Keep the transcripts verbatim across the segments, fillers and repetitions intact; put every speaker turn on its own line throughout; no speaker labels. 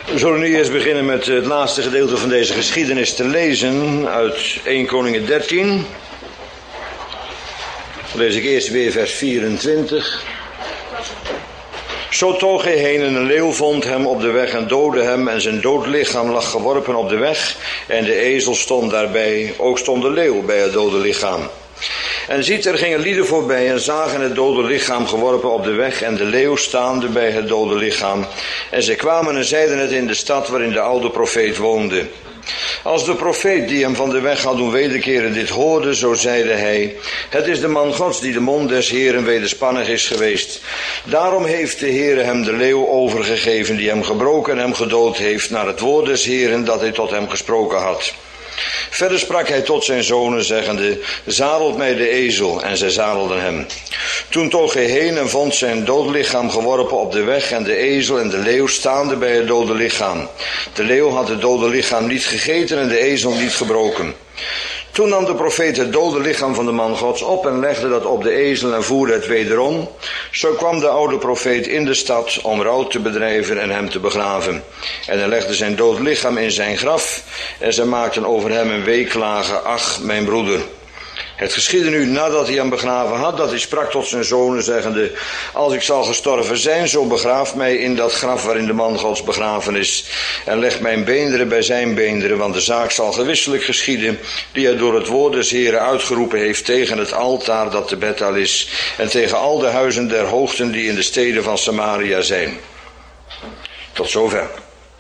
We zullen nu eerst beginnen met het laatste gedeelte van deze geschiedenis te lezen uit Eerste Koningen dertien. Dan lees ik eerst weer vers vierentwintig. Zo toog hij heen en een leeuw vond hem op de weg en doodde hem en zijn dood lichaam lag geworpen op de weg en de ezel stond daarbij, ook stond de leeuw bij het dode lichaam. En ziet, er gingen lieden voorbij en zagen het dode lichaam geworpen op de weg en de leeuw staande bij het dode lichaam. En zij kwamen en zeiden het in de stad waarin de oude profeet woonde. Als de profeet die hem van de weg had doen wederkeren dit hoorde, zo zeide hij: het is de man Gods die de mond des Heeren wederspannig is geweest. Daarom heeft de Heere hem de leeuw overgegeven die hem gebroken en hem gedood heeft naar het woord des Heeren dat hij tot hem gesproken had. Verder sprak hij tot zijn zonen, zeggende: zadelt mij de ezel, en zij zadelden hem. Toen toog hij heen en vond zijn dood lichaam geworpen op de weg en de ezel en de leeuw staande bij het dode lichaam. De leeuw had het dode lichaam niet gegeten en de ezel niet gebroken. Toen nam de profeet het dode lichaam van de man Gods op en legde dat op de ezel en voerde het wederom. Zo kwam de oude profeet in de stad om rouw te bedrijven en hem te begraven. En hij legde zijn dood lichaam in zijn graf en zij maakten over hem een weeklage: ach, mijn broeder. Het geschiedde nu nadat hij hem begraven had, dat hij sprak tot zijn zonen, zeggende: als ik zal gestorven zijn, zo begraaf mij in dat graf waarin de man Gods begraven is. En leg mijn beenderen bij zijn beenderen, want de zaak zal gewisselijk geschieden, die hij door het woord des Heren uitgeroepen heeft tegen het altaar dat te Bethel is, en tegen al de huizen der hoogten die in de steden van Samaria zijn. Tot zover.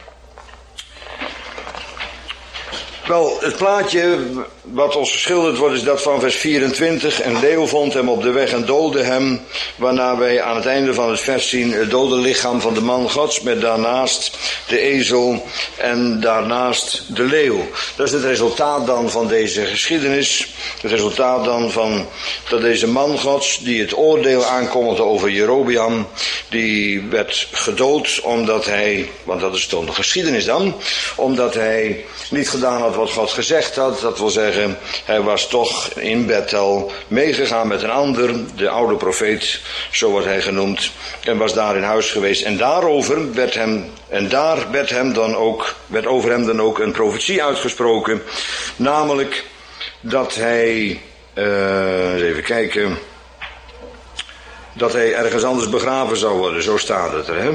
Wel, het plaatje wat ons geschilderd wordt is dat van vers vierentwintig. Een leeuw vond hem op de weg en doodde hem, waarna wij aan het einde van het vers zien het dode lichaam van de man Gods met daarnaast de ezel en daarnaast de leeuw. Dat is het resultaat dan van deze geschiedenis. Het resultaat dan van dat deze man Gods, die het oordeel aankondigde over Jerobeam, die werd gedood omdat hij, want dat is toch de geschiedenis dan, omdat hij niet gedaan had wat God gezegd had. Dat wil zeggen, hij was toch in Bethel meegegaan met een ander, de oude profeet, zo wordt hij genoemd, en was daar in huis geweest. En daarover werd hem, en daar werd hem dan ook, werd over hem dan ook een profetie uitgesproken, namelijk dat hij, uh, eens even kijken, dat hij ergens anders begraven zou worden, zo staat het er, hè?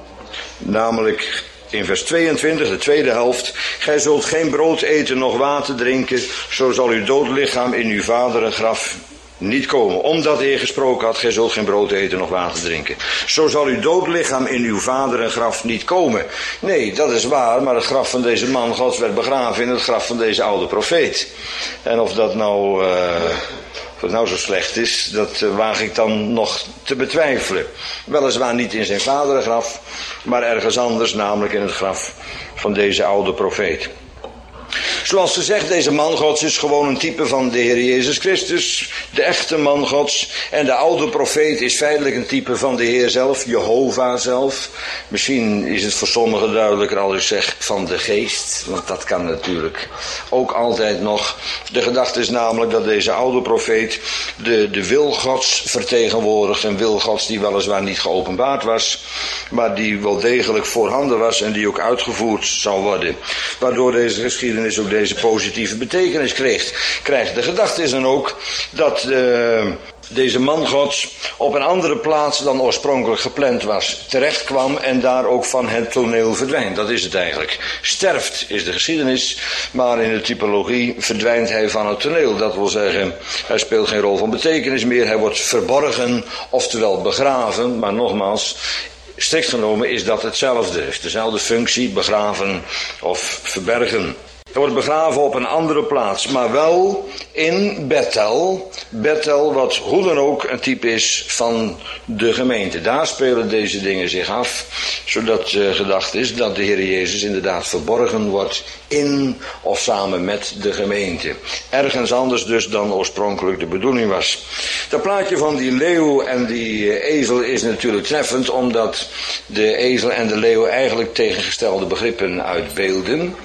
Namelijk in vers tweeëntwintig, de tweede helft: gij zult geen brood eten, noch water drinken, zo zal uw dood lichaam in uw vader een graf niet komen. Omdat de Heer gesproken had: gij zult geen brood eten, noch water drinken. Zo zal uw dood lichaam in uw vader een graf niet komen. Nee, dat is waar, maar het graf van deze man Gods werd begraven in het graf van deze oude profeet. En of dat nou, uh, of het nou zo slecht is, dat uh, waag ik dan nog te betwijfelen. Weliswaar niet in zijn vadergraf, maar ergens anders, namelijk in het graf van deze oude profeet. Zoals gezegd, deze man Gods is gewoon een type van de Heer Jezus Christus, de echte man Gods. En de oude profeet is feitelijk een type van de Heer zelf, Jehovah zelf. Misschien is het voor sommigen duidelijker als ik zeg van de geest, want dat kan natuurlijk ook altijd nog. De gedachte is namelijk dat deze oude profeet de, de wil Gods vertegenwoordigt. Een wil Gods die weliswaar niet geopenbaard was, maar die wel degelijk voorhanden was en die ook uitgevoerd zal worden. Waardoor deze geschiedenis ook deze positieve betekenis kreeg. krijgt. De gedachte is dan ook dat uh, deze man Gods op een andere plaats dan oorspronkelijk gepland was terecht kwam en daar ook van het toneel verdwijnt. Dat is het eigenlijk. Sterft is de geschiedenis, maar in de typologie verdwijnt hij van het toneel. Dat wil zeggen, hij speelt geen rol van betekenis meer. Hij wordt verborgen, oftewel begraven, maar nogmaals, strikt genomen is dat hetzelfde. Het is dezelfde functie, begraven of verbergen. Hij wordt begraven op een andere plaats, maar wel in Bethel. Bethel, wat hoe dan ook een type is van de gemeente. Daar spelen deze dingen zich af, zodat uh, gedacht is dat de Heer Jezus inderdaad verborgen wordt in of samen met de gemeente. Ergens anders dus dan oorspronkelijk de bedoeling was. Dat plaatje van die leeuw en die uh, ezel is natuurlijk treffend, omdat de ezel en de leeuw eigenlijk tegengestelde begrippen uitbeelden.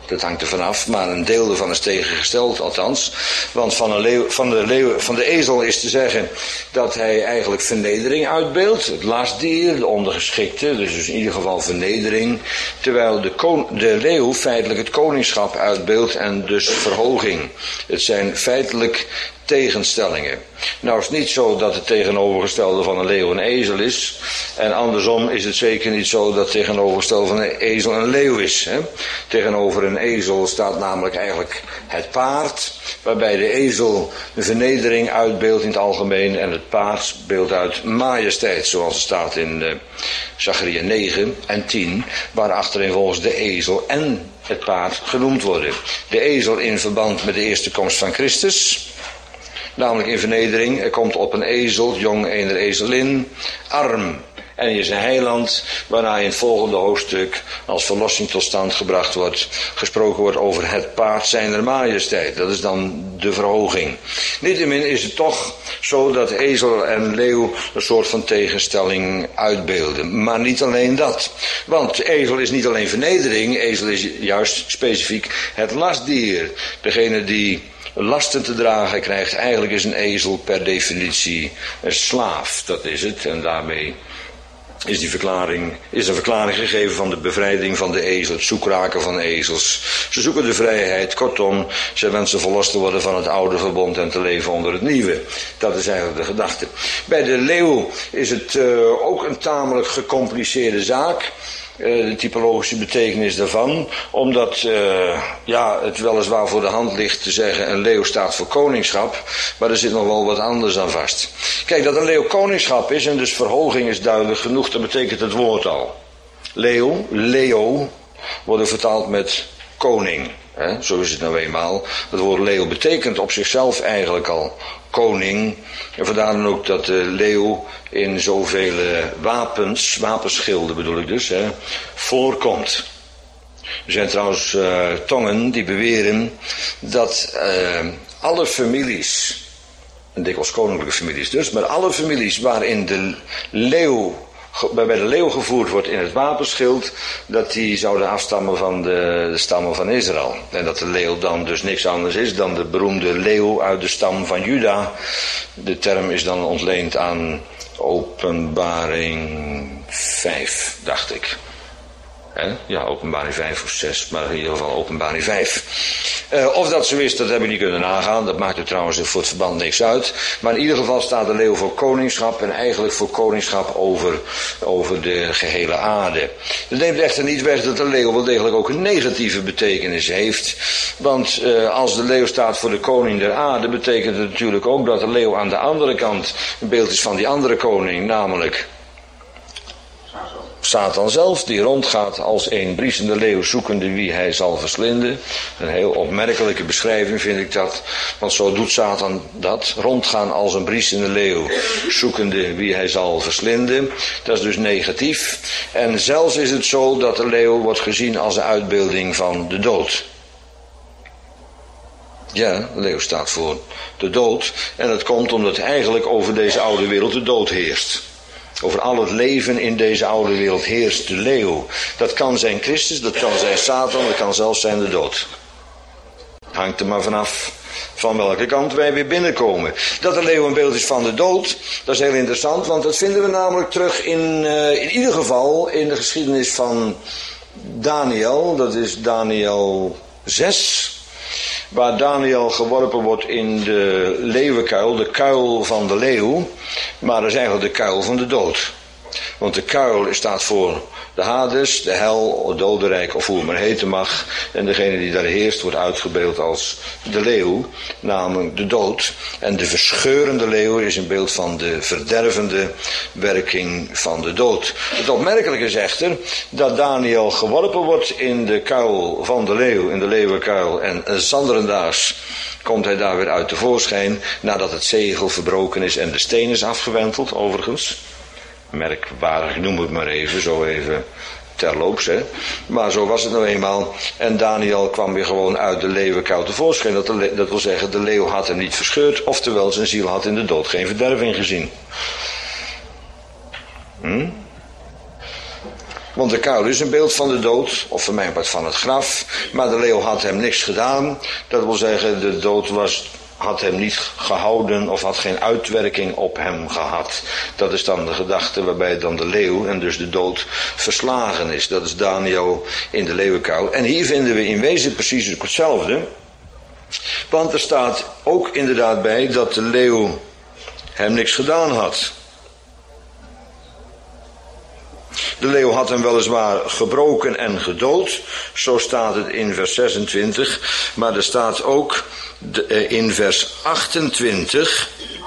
dat hangt er vanaf, maar een deel ervan is tegengesteld althans. Want van, een leeuw, van, de leeuw, van de ezel is te zeggen dat hij eigenlijk vernedering uitbeeldt. Het lastdier, de ondergeschikte, dus, dus in ieder geval vernedering. Terwijl de, kon, de leeuw feitelijk het koningschap uitbeeldt en dus verhoging. Het zijn feitelijk tegenstellingen. Nou is het niet zo dat het tegenovergestelde van een leeuw een ezel is. En andersom is het zeker niet zo dat het tegenovergestelde van een ezel een leeuw is. Hè? Tegenover een ezel staat namelijk eigenlijk het paard. Waarbij de ezel de vernedering uitbeeldt in het algemeen. En het paard beeldt uit majesteit. Zoals het staat in uh, Zacharia negen en tien. Waar achtereenvolgens de ezel en het paard genoemd worden. De ezel in verband met de eerste komst van Christus. Namelijk in vernedering, er komt op een ezel, jong eender ezelin, arm. En hij is een heiland, waarna in het volgende hoofdstuk, als verlossing tot stand gebracht wordt, gesproken wordt over het paard zijner majesteit. Dat is dan de verhoging. Niettemin is het toch zo dat ezel en leeuw een soort van tegenstelling uitbeelden. Maar niet alleen dat. Want ezel is niet alleen vernedering, ezel is juist specifiek het lastdier. Degene die lasten te dragen krijgt, eigenlijk is een ezel per definitie een slaaf. Dat is het. En daarmee is die verklaring, is een verklaring gegeven van de bevrijding van de ezel, het zoekraken van ezels. Ze zoeken de vrijheid, kortom, ze wensen verlost te worden van het oude verbond en te leven onder het nieuwe. Dat is eigenlijk de gedachte. Bij de leeuw is het uh, ook een tamelijk gecompliceerde zaak. De typologische betekenis daarvan, omdat uh, ja, het weliswaar voor de hand ligt te zeggen een leeuw staat voor koningschap, maar er zit nog wel wat anders aan vast. Kijk, dat een leeuw koningschap is en dus verhoging is duidelijk genoeg, dat betekent het woord al. Leeuw, leo, wordt vertaald met koning. Hè? Zo is het nou eenmaal. Het woord leeuw betekent op zichzelf eigenlijk al koning. En vandaar dan ook dat de leeuw in zoveel wapens, wapenschilden bedoel ik dus, hè, voorkomt. Er zijn trouwens uh, tongen die beweren dat uh, alle families, en dikwijls koninklijke families dus, maar alle families waarin de leeuw, waarbij de leeuw gevoerd wordt in het wapenschild, dat die zouden afstammen van de, de stammen van Israël. En dat de leeuw dan dus niks anders is dan de beroemde leeuw uit de stam van Juda. De term is dan ontleend aan Openbaring vijf, dacht ik. He? Ja, Openbaring vijf of zes, maar in ieder geval Openbaring vijf. Uh, of dat zo is, dat heb ik niet kunnen nagaan. Dat maakt er trouwens voor het verband niks uit. Maar in ieder geval staat de leeuw voor koningschap en eigenlijk voor koningschap over, over de gehele aarde. Dat neemt echter niet weg dat de leeuw wel degelijk ook een negatieve betekenis heeft. Want uh, als de leeuw staat voor de koning der aarde, betekent het natuurlijk ook dat de leeuw aan de andere kant een beeld is van die andere koning, namelijk Satan zelf, die rondgaat als een briesende leeuw zoekende wie hij zal verslinden. Een heel opmerkelijke beschrijving vind ik dat. Want zo doet Satan dat. Rondgaan als een briesende leeuw zoekende wie hij zal verslinden. Dat is dus negatief. En zelfs is het zo dat de leeuw wordt gezien als een uitbeelding van de dood. Ja, de leeuw staat voor de dood. En dat komt omdat eigenlijk over deze oude wereld de dood heerst. Over al het leven in deze oude wereld heerst de leeuw. Dat kan zijn Christus, dat kan zijn Satan, dat kan zelfs zijn de dood. Hangt er maar vanaf van welke kant wij weer binnenkomen. Dat de leeuw een beeld is van de dood, dat is heel interessant, want dat vinden we namelijk terug in, uh, in ieder geval in de geschiedenis van Daniel. Dat is Daniel zes. Waar Daniel geworpen wordt in de leeuwenkuil, de kuil van de leeuw. Maar dat is eigenlijk de kuil van de dood. Want de kuil staat voor de Hades, de hel, het dodenrijk of hoe het maar heten mag. En degene die daar heerst wordt uitgebeeld als de leeuw, namelijk de dood. En de verscheurende leeuw is een beeld van de verdervende werking van de dood. Het opmerkelijke is echter dat Daniel geworpen wordt in de kuil van de leeuw, in de leeuwenkuil. En zanderendaags komt hij daar weer uit tevoorschijn nadat het zegel verbroken is en de steen is afgewenteld, overigens. Merkwaardig, noem het maar even, zo even terloops, hè. Maar zo was het nou eenmaal. En Daniel kwam weer gewoon uit de leeuwenkuil tevoorschijn. Dat, de, dat wil zeggen, de leeuw had hem niet verscheurd, oftewel zijn ziel had in de dood geen verderving gezien. Hm? Want de kuil is een beeld van de dood, of voor mijn part van het graf. Maar de leeuw had hem niks gedaan. Dat wil zeggen, de dood was, had hem niet gehouden of had geen uitwerking op hem gehad. Dat is dan de gedachte waarbij dan de leeuw en dus de dood verslagen is. Dat is Daniel in de leeuwenkuil. En hier vinden we in wezen precies hetzelfde. Want er staat ook inderdaad bij dat de leeuw hem niks gedaan had. De leeuw had hem weliswaar gebroken en gedood. Zo staat het in vers zesentwintig. Maar er staat ook in vers achtentwintig.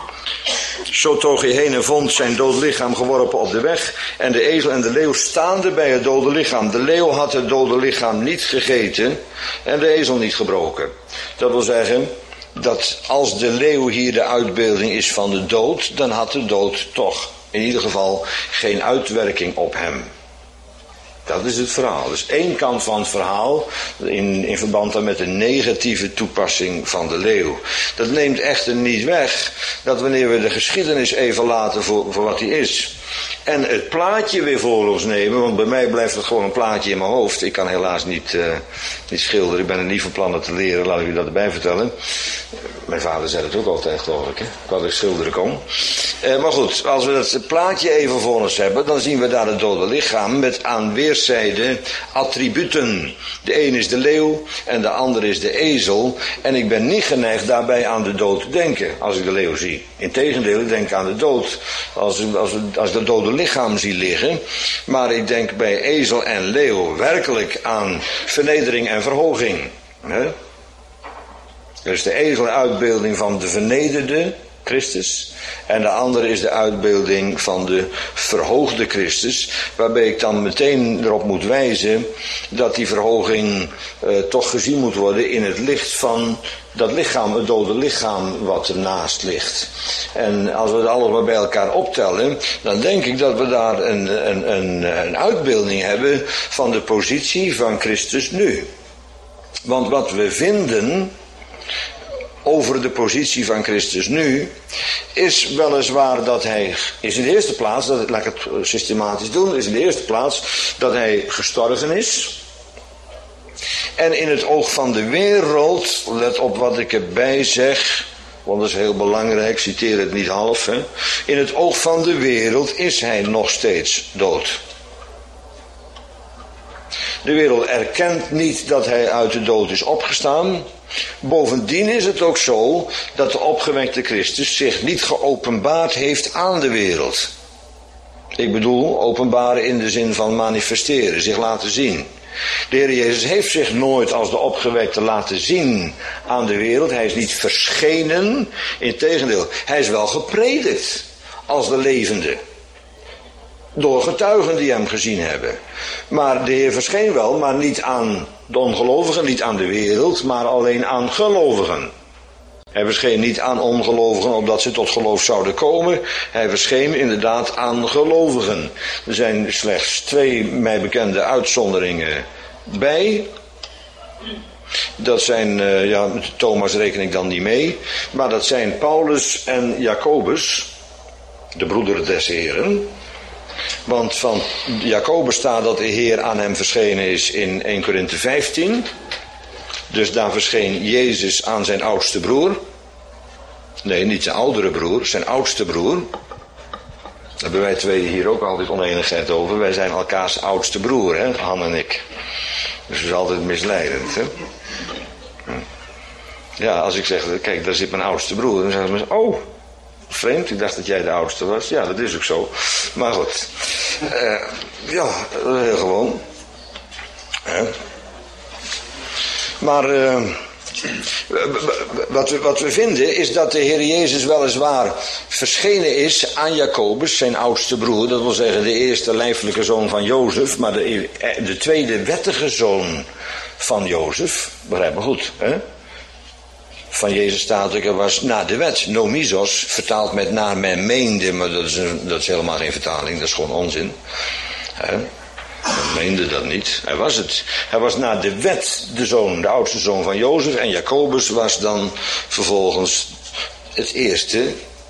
Zo toog hij heen en vond zijn dood lichaam geworpen op de weg. En de ezel en de leeuw staande bij het dode lichaam. De leeuw had het dode lichaam niet gegeten en de ezel niet gebroken. Dat wil zeggen dat als de leeuw hier de uitbeelding is van de dood, dan had de dood toch in ieder geval geen uitwerking op hem. Dat is het verhaal. Dus één kant van het verhaal in, in verband dan met de negatieve toepassing van de leeuw. Dat neemt echter niet weg dat wanneer we de geschiedenis even laten voor, voor wat die is. En het plaatje weer voor ons nemen, want bij mij blijft het gewoon een plaatje in mijn hoofd. Ik kan helaas niet, uh, niet schilderen, ik ben er niet van plan het te leren, laat ik u dat erbij vertellen. Mijn vader zei het ook altijd, geloof ik, hè? Wat ik schilderen kon. Uh, maar goed, als we dat plaatje even voor ons hebben, dan zien we daar het dode lichaam met aan weerszijden attributen. De een is de leeuw en de ander is de ezel. En ik ben niet geneigd daarbij aan de dood te denken, als ik de leeuw zie. Integendeel, ik denk aan de dood, als, als, als ik dat dode lichaam zie liggen. Maar ik denk bij ezel en leeuw werkelijk aan vernedering en verhoging. Hè? Dus de ezel uitbeelding van de vernederde Christus. En de andere is de uitbeelding van de verhoogde Christus. Waarbij ik dan meteen erop moet wijzen dat die verhoging uh, toch gezien moet worden in het licht van dat lichaam, het dode lichaam wat ernaast ligt. En als we het allemaal bij elkaar optellen, dan denk ik dat we daar een, een, een, een uitbeelding hebben van de positie van Christus nu. Want wat we vinden over de positie van Christus nu, is weliswaar dat hij, is in de eerste plaats, dat, laat ik het systematisch doen, is in de eerste plaats dat hij gestorven is. En in het oog van de wereld, let op wat ik erbij zeg, want dat is heel belangrijk, ik citeer het niet half, hè. In het oog van de wereld is hij nog steeds dood. De wereld erkent niet dat hij uit de dood is opgestaan. Bovendien is het ook zo dat de opgewekte Christus zich niet geopenbaard heeft aan de wereld. Ik bedoel, openbaren in de zin van manifesteren, zich laten zien. De Heer Jezus heeft zich nooit als de opgewekte laten zien aan de wereld. Hij is niet verschenen, integendeel, hij is wel gepredikt als de levende. Door getuigen die hem gezien hebben. Maar de Heer verscheen wel, maar niet aan de ongelovigen, niet aan de wereld, maar alleen aan gelovigen. Hij verscheen niet aan ongelovigen opdat ze tot geloof zouden komen. Hij verscheen inderdaad aan gelovigen. Er zijn slechts twee mij bekende uitzonderingen bij. Dat zijn, uh, ja, Thomas reken ik dan niet mee. Maar dat zijn Paulus en Jacobus, de broeder des Heren. Want van Jacobus staat dat de Heer aan hem verschenen is in eerste Korinthe vijftien. Dus daar verscheen Jezus aan zijn oudste broer. Nee, niet zijn oudere broer, zijn oudste broer. Daar hebben wij twee hier ook altijd oneenigheid over. Wij zijn elkaars oudste broer, hè, Han en ik. Dus dat is altijd misleidend, hè. Ja, als ik zeg, kijk, daar zit mijn oudste broer. Dan zeggen ze, oh, vreemd, ik dacht dat jij de oudste was. Ja, dat is ook zo. Maar goed. Uh, ja, heel gewoon. Hè. Maar uh, wat, we, wat we vinden is dat de Heer Jezus weliswaar verschenen is aan Jacobus, zijn oudste broer. Dat wil zeggen de eerste lijfelijke zoon van Jozef, maar de, de tweede wettige zoon van Jozef. Begrijp me goed, hè? Van Jezus staat ook, er was na de wet, nomizos, vertaald met naar men meende, maar dat is, een, dat is helemaal geen vertaling, dat is gewoon onzin. He? Men meende dat niet, hij was het. Hij was na de wet de zoon, de oudste zoon van Jozef, en Jacobus was dan vervolgens het eerste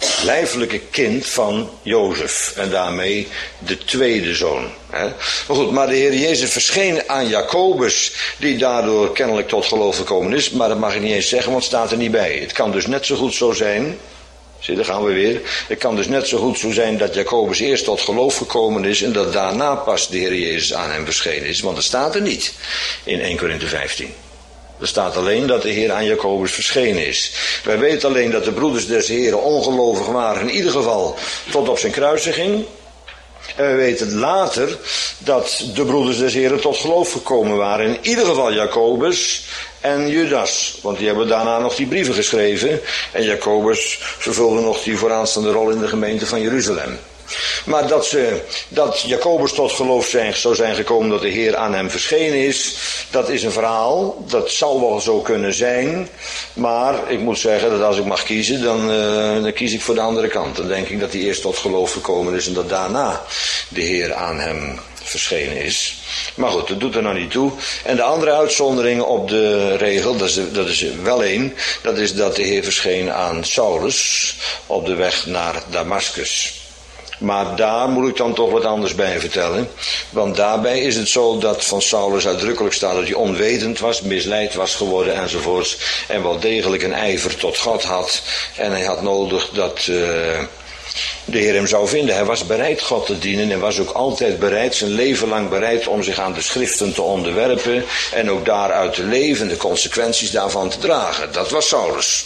lijfelijke kind van Jozef. En daarmee de tweede zoon. Hè? Maar goed, maar de Heer Jezus verscheen aan Jacobus, die daardoor kennelijk tot geloof gekomen is. Maar dat mag ik niet eens zeggen, want het staat er niet bij. Het kan dus net zo goed zo zijn. Zie, daar gaan we weer. Het kan dus net zo goed zo zijn dat Jacobus eerst tot geloof gekomen is en dat daarna pas de Heer Jezus aan hem verschenen is. Want dat staat er niet in Eerste Korinthe vijftien. Er staat alleen dat de Heer aan Jacobus verschenen is. Wij weten alleen dat de broeders des Heren ongelovig waren, in ieder geval tot op zijn kruisiging. En we weten later dat de broeders des Heren tot geloof gekomen waren. In ieder geval Jacobus en Judas. Want die hebben daarna nog die brieven geschreven. En Jacobus vervulde nog die vooraanstaande rol in de gemeente van Jeruzalem. Maar dat, ze, dat Jacobus tot geloof zijn, zou zijn gekomen dat de Heer aan hem verschenen is, dat is een verhaal. Dat zal wel zo kunnen zijn. Maar ik moet zeggen dat als ik mag kiezen, dan, uh, dan kies ik voor de andere kant. Dan denk ik dat hij eerst tot geloof gekomen is en dat daarna de Heer aan hem verschenen is. Maar goed, dat doet er nou niet toe. En de andere uitzondering op de regel, dat is, dat is wel één, dat is dat de Heer verscheen aan Saulus op de weg naar Damaskus. Maar daar moet ik dan toch wat anders bij vertellen. Want daarbij is het zo dat van Saulus uitdrukkelijk staat dat hij onwetend was, misleid was geworden enzovoorts. En wel degelijk een ijver tot God had. En hij had nodig dat uh, de Heer hem zou vinden. Hij was bereid God te dienen en was ook altijd bereid, zijn leven lang bereid om zich aan de schriften te onderwerpen. En ook daaruit te leven, de consequenties daarvan te dragen. Dat was Saulus.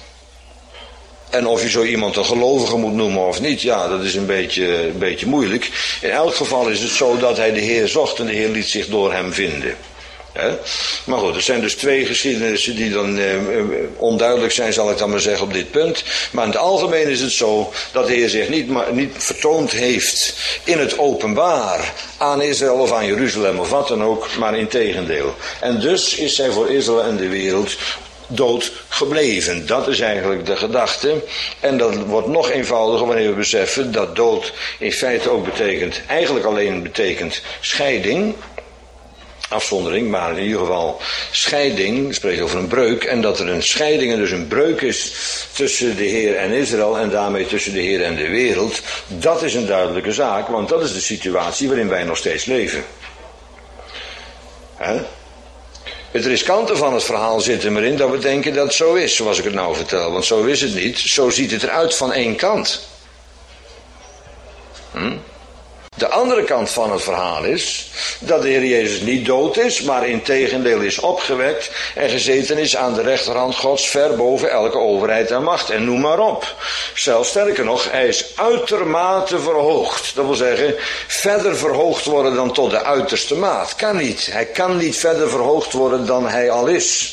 En of je zo iemand een gelovige moet noemen of niet, ja, dat is een beetje, een beetje moeilijk. In elk geval is het zo dat hij de Heer zocht en de Heer liet zich door hem vinden. He? Maar goed, er zijn dus twee geschiedenissen die dan eh, onduidelijk zijn, zal ik dan maar zeggen, op dit punt. Maar in het algemeen is het zo dat de Heer zich niet, maar, niet vertoond heeft in het openbaar aan Israël of aan Jeruzalem of wat dan ook, maar in tegendeel. En dus is hij voor Israël en de wereld dood gebleven. Dat is eigenlijk de gedachte. En dat wordt nog eenvoudiger wanneer we beseffen dat dood in feite ook betekent, eigenlijk alleen betekent scheiding. Afzondering, maar in ieder geval scheiding, ik spreek over een breuk, en dat er een scheiding en dus een breuk is tussen de Heer en Israël en daarmee tussen de Heer en de wereld. Dat is een duidelijke zaak, want dat is de situatie waarin wij nog steeds leven. He? Het riskante van het verhaal zit er maar in dat we denken dat het zo is, zoals ik het nou vertel. Want zo is het niet. Zo ziet het eruit van één kant. Hm? De andere kant van het verhaal is dat de Heer Jezus niet dood is, maar integendeel is opgewekt en gezeten is aan de rechterhand Gods ver boven elke overheid en macht. En noem maar op. Zelfs sterker nog, hij is uitermate verhoogd. Dat wil zeggen, verder verhoogd worden dan tot de uiterste maat. Kan niet. Hij kan niet verder verhoogd worden dan hij al is.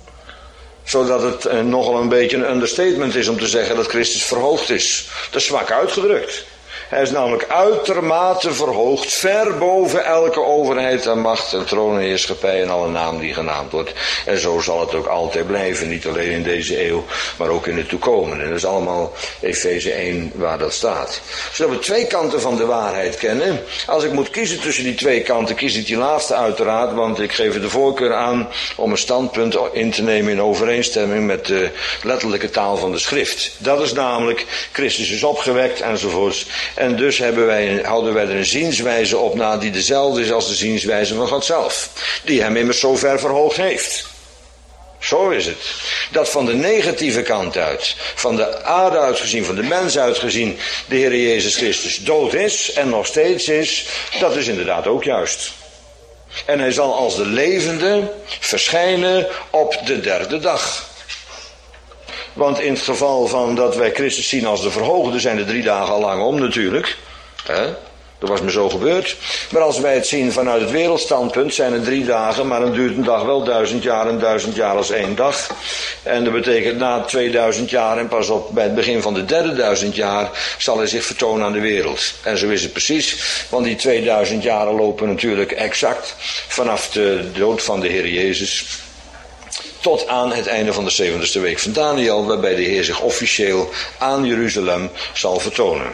Zodat het eh, nogal een beetje een understatement is om te zeggen dat Christus verhoogd is. Dat is zwak uitgedrukt. Hij is namelijk uitermate verhoogd, ver boven elke overheid en macht en troon en heerschappij en alle naam die genaamd wordt. En zo zal het ook altijd blijven, niet alleen in deze eeuw, maar ook in de toekomende. En dat is allemaal Efeze één waar dat staat. Zodat we twee kanten van de waarheid kennen. Als ik moet kiezen tussen die twee kanten, kies ik die laatste uiteraard, want ik geef er de voorkeur aan om een standpunt in te nemen in overeenstemming met de letterlijke taal van de schrift. Dat is namelijk, Christus is opgewekt enzovoorts. En dus hebben wij, houden wij er een zienswijze op na die dezelfde is als de zienswijze van God zelf. Die hem immers zo ver verhoogd heeft. Zo is het. Dat van de negatieve kant uit, van de aarde uitgezien, van de mens uitgezien, de Heer Jezus Christus dood is en nog steeds is, dat is inderdaad ook juist. En hij zal als de levende verschijnen op de derde dag. Want in het geval van dat wij Christus zien als de verhoogde, zijn de drie dagen al lang om natuurlijk. He? Dat was me zo gebeurd. Maar als wij het zien vanuit het wereldstandpunt, zijn het drie dagen, maar dan duurt een dag wel duizend jaar en duizend jaar als één dag. En dat betekent na tweeduizend jaar en pas op bij het begin van de derde duizend jaar zal hij zich vertonen aan de wereld. En zo is het precies, want die tweeduizend jaren lopen natuurlijk exact vanaf de dood van de Heer Jezus tot aan het einde van de zeventigste week van Daniel, waarbij de Heer zich officieel aan Jeruzalem zal vertonen.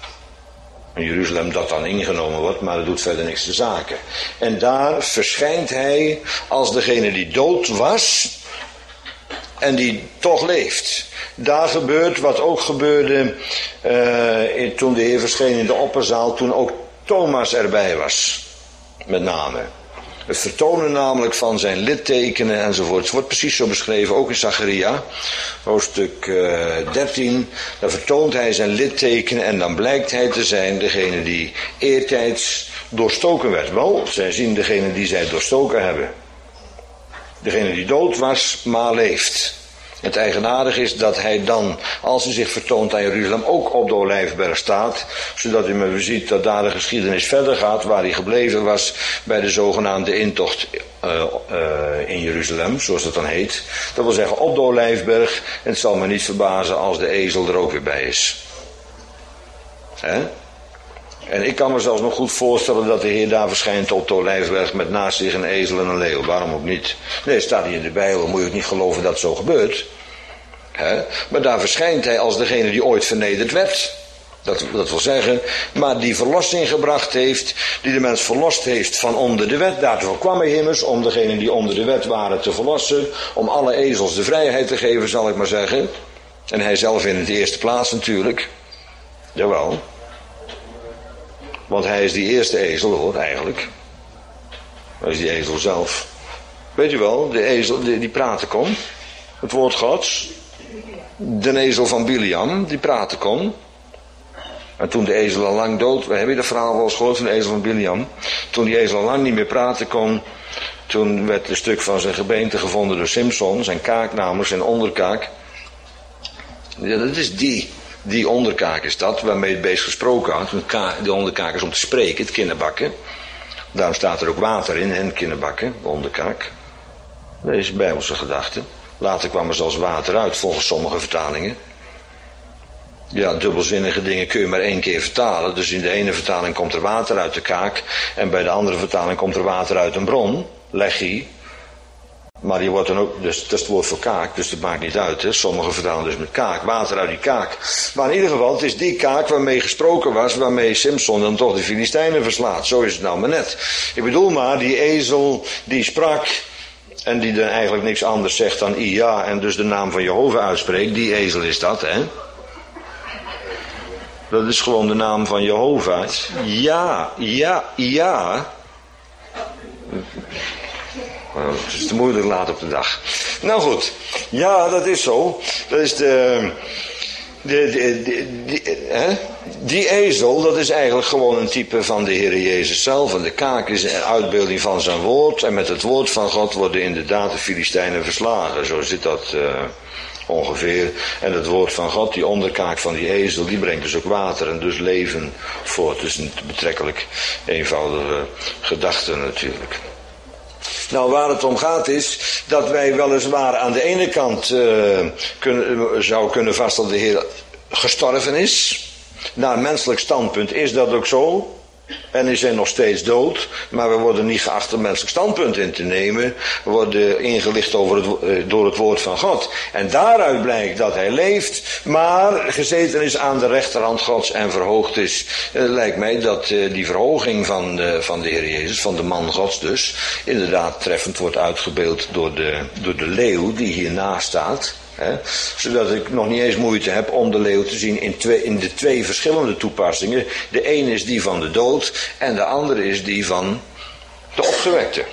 En Jeruzalem dat dan ingenomen wordt, maar dat doet verder niks te zaken. En daar verschijnt hij als degene die dood was en die toch leeft. Daar gebeurt wat ook gebeurde uh, in, toen de Heer verscheen in de opperzaal, toen ook Thomas erbij was, met name. Het vertonen namelijk van zijn littekenen enzovoort. Het wordt precies zo beschreven, ook in Zacharia, hoofdstuk uh, dertien. Dan vertoont hij zijn littekenen en dan blijkt hij te zijn degene die eertijds doorstoken werd. Wel, zij zien degene die zij doorstoken hebben. Degene die dood was, maar leeft. Het eigenaardige is dat hij dan, als hij zich vertoont aan Jeruzalem, ook op de Olijfberg staat. Zodat u maar ziet dat daar de geschiedenis verder gaat, waar hij gebleven was bij de zogenaamde intocht uh, uh, in Jeruzalem, zoals dat dan heet. Dat wil zeggen op de Olijfberg. En het zal me niet verbazen als de ezel er ook weer bij is. Hè? En ik kan me zelfs nog goed voorstellen dat de Heer daar verschijnt op de Olijfberg met naast zich een ezel en een leeuw. Waarom ook niet? Nee, het staat hier in de Bijbel, moet je ook niet geloven dat het zo gebeurt. He? Maar daar verschijnt hij als degene die ooit vernederd werd. Dat, dat wil zeggen, maar die verlossing gebracht heeft, die de mens verlost heeft van onder de wet. Daartoe kwam hij immers om degenen die onder de wet waren te verlossen, om alle ezels de vrijheid te geven, zal ik maar zeggen. En hij zelf in de eerste plaats natuurlijk. Jawel. Want hij is die eerste ezel hoor, eigenlijk. Hij is die ezel zelf. Weet je wel, de ezel die, die praten kon. Het woord Gods. De ezel van Biliam, die praten kon. En toen de ezel al lang dood, heb je dat verhaal wel eens gehoord van de ezel van Biliam? Toen die ezel al lang niet meer praten kon, toen werd een stuk van zijn gebeente gevonden door Simson, zijn kaak namelijk, zijn onderkaak. Ja, dat is die. Die onderkaak is dat, waarmee het beest gesproken had. De onderkaak is om te spreken, het kinderbakken. Daarom staat er ook water in, en kinderbakken, de onderkaak. Dat is Bijbelse gedachte. Later kwam er zelfs water uit, volgens sommige vertalingen. Ja, dubbelzinnige dingen kun je maar één keer vertalen. Dus in de ene vertaling komt er water uit de kaak. En bij de andere vertaling komt er water uit een bron, legie. Maar die wordt dan ook, dus dat is het woord voor kaak, dus dat maakt niet uit. Hè. Sommige vertalen dus met kaak, water uit die kaak. Maar in ieder geval, het is die kaak waarmee gesproken was, waarmee Simson dan toch de Filistijnen verslaat. Zo is het nou maar net. Ik bedoel maar, die ezel die sprak, en die dan eigenlijk niks anders zegt dan Ia, en dus de naam van Jehovah uitspreekt, die ezel is dat, hè. Dat is gewoon de naam van Jehovah. Ja, ja, ja. Het is te moeilijk laat op de dag. Nou goed, ja, dat is zo. Dat is de, de, de, de, de hè? Die ezel, dat is eigenlijk gewoon een type van de Heer Jezus zelf. En de kaak is een uitbeelding van zijn woord. En met het woord van God worden inderdaad de Filistijnen verslagen. Zo zit dat uh, ongeveer. En het woord van God, die onderkaak van die ezel, die brengt dus ook water en dus leven voort. Het is een betrekkelijk eenvoudige gedachte natuurlijk. Nou, waar het om gaat is dat wij weliswaar aan de ene kant uh, kunnen, zou kunnen vaststellen dat de Heer gestorven is. Naar menselijk standpunt is dat ook zo. En is hij nog steeds dood. Maar we worden niet geacht een menselijk standpunt in te nemen. We worden ingelicht over het, door het woord van God. En daaruit blijkt dat hij leeft. Maar gezeten is aan de rechterhand Gods en verhoogd is. Het lijkt mij dat die verhoging van de, van de Heer Jezus, van de man Gods dus, inderdaad treffend wordt uitgebeeld door de, door de leeuw die hiernaast staat. He, zodat ik nog niet eens moeite heb om de leeuw te zien in, twee, in de twee verschillende toepassingen. De een is die van de dood en de andere is die van de opgewekte.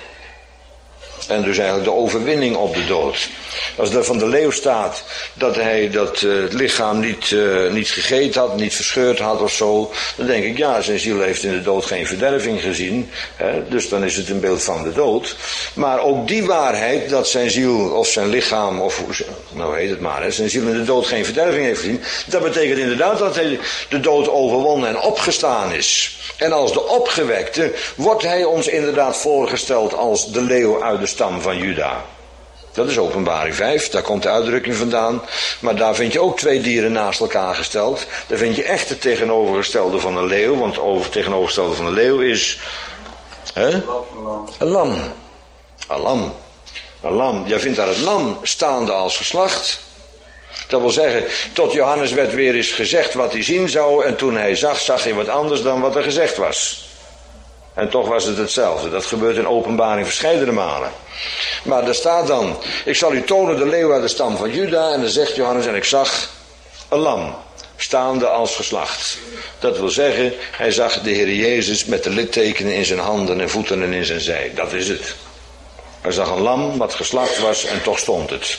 En dus eigenlijk de overwinning op de dood. Als er van de leeuw staat dat hij dat uh, het lichaam niet, uh, niet gegeten had, niet verscheurd had of zo, dan denk ik, ja, zijn ziel heeft in de dood geen verderving gezien. Hè, dus dan is het een beeld van de dood. Maar ook die waarheid, dat zijn ziel of zijn lichaam, of nou heet het maar, hè, zijn ziel in de dood geen verderving heeft gezien, dat betekent inderdaad dat hij de dood overwonnen en opgestaan is. En als de opgewekte wordt hij ons inderdaad voorgesteld als de leeuw uit de stam van Juda. Dat is Openbaring vijf, daar komt de uitdrukking vandaan. Maar daar vind je ook twee dieren naast elkaar gesteld. Daar vind je echt het tegenovergestelde van een leeuw. Want het tegenovergestelde van een leeuw is hè? Een lam. Een lam. Een lam. Jij vindt daar het lam staande als geslacht. Dat wil zeggen, tot Johannes werd weer eens gezegd wat hij zien zou. En toen hij zag, zag hij wat anders dan wat er gezegd was. En toch was het hetzelfde. Dat gebeurt in Openbaring verscheidene malen. Maar er staat dan, ik zal u tonen de leeuw uit de stam van Juda. En dan zegt Johannes, en ik zag een lam, staande als geslacht. Dat wil zeggen, hij zag de Heer Jezus met de littekenen in zijn handen en voeten en in zijn zij. Dat is het. Hij zag een lam wat geslacht was en toch stond het.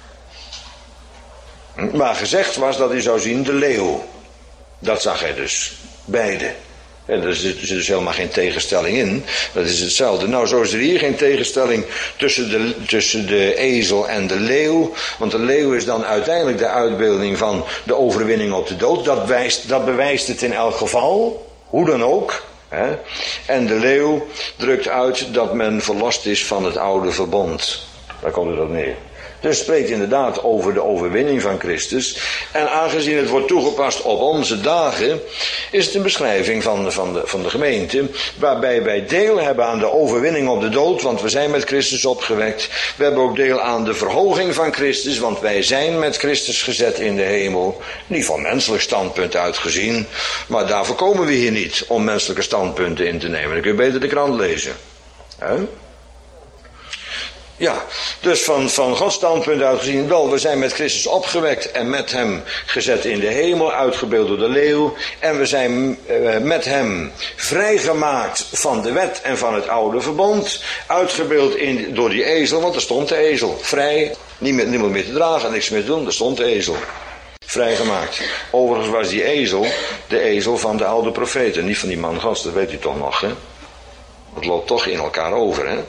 Maar gezegd was dat hij zou zien de leeuw. Dat zag hij dus. Beide. En er zit dus helemaal geen tegenstelling in. Dat is hetzelfde. Nou, zo is er hier geen tegenstelling tussen de, tussen de ezel en de leeuw. Want de leeuw is dan uiteindelijk de uitbeelding van de overwinning op de dood. Dat, wijst, dat bewijst het in elk geval. Hoe dan ook. Hè? En de leeuw drukt uit dat men verlost is van het oude verbond. Daar komt het op neer. Dus het spreekt inderdaad over de overwinning van Christus. En aangezien het wordt toegepast op onze dagen, is het een beschrijving van, van, de, van de gemeente, waarbij wij deel hebben aan de overwinning op de dood, want we zijn met Christus opgewekt. We hebben ook deel aan de verhoging van Christus, want wij zijn met Christus gezet in de hemel. Niet van menselijk standpunt uit gezien, maar daarvoor komen we hier niet om menselijke standpunten in te nemen. Dan kun je beter de krant lezen. He? Ja, dus van, van Gods standpunt uit gezien, wel, we zijn met Christus opgewekt en met hem gezet in de hemel, uitgebeeld door de leeuw. En we zijn uh, met hem vrijgemaakt van de wet en van het oude verbond, uitgebeeld in, door die ezel, want er stond de ezel, vrij, niet meer, niemand meer te dragen, niks meer te doen, er stond de ezel. Vrijgemaakt. Overigens was die ezel de ezel van de oude profeten, niet van die man Gods, dat weet u toch nog, hè? Dat loopt toch in elkaar over, hè?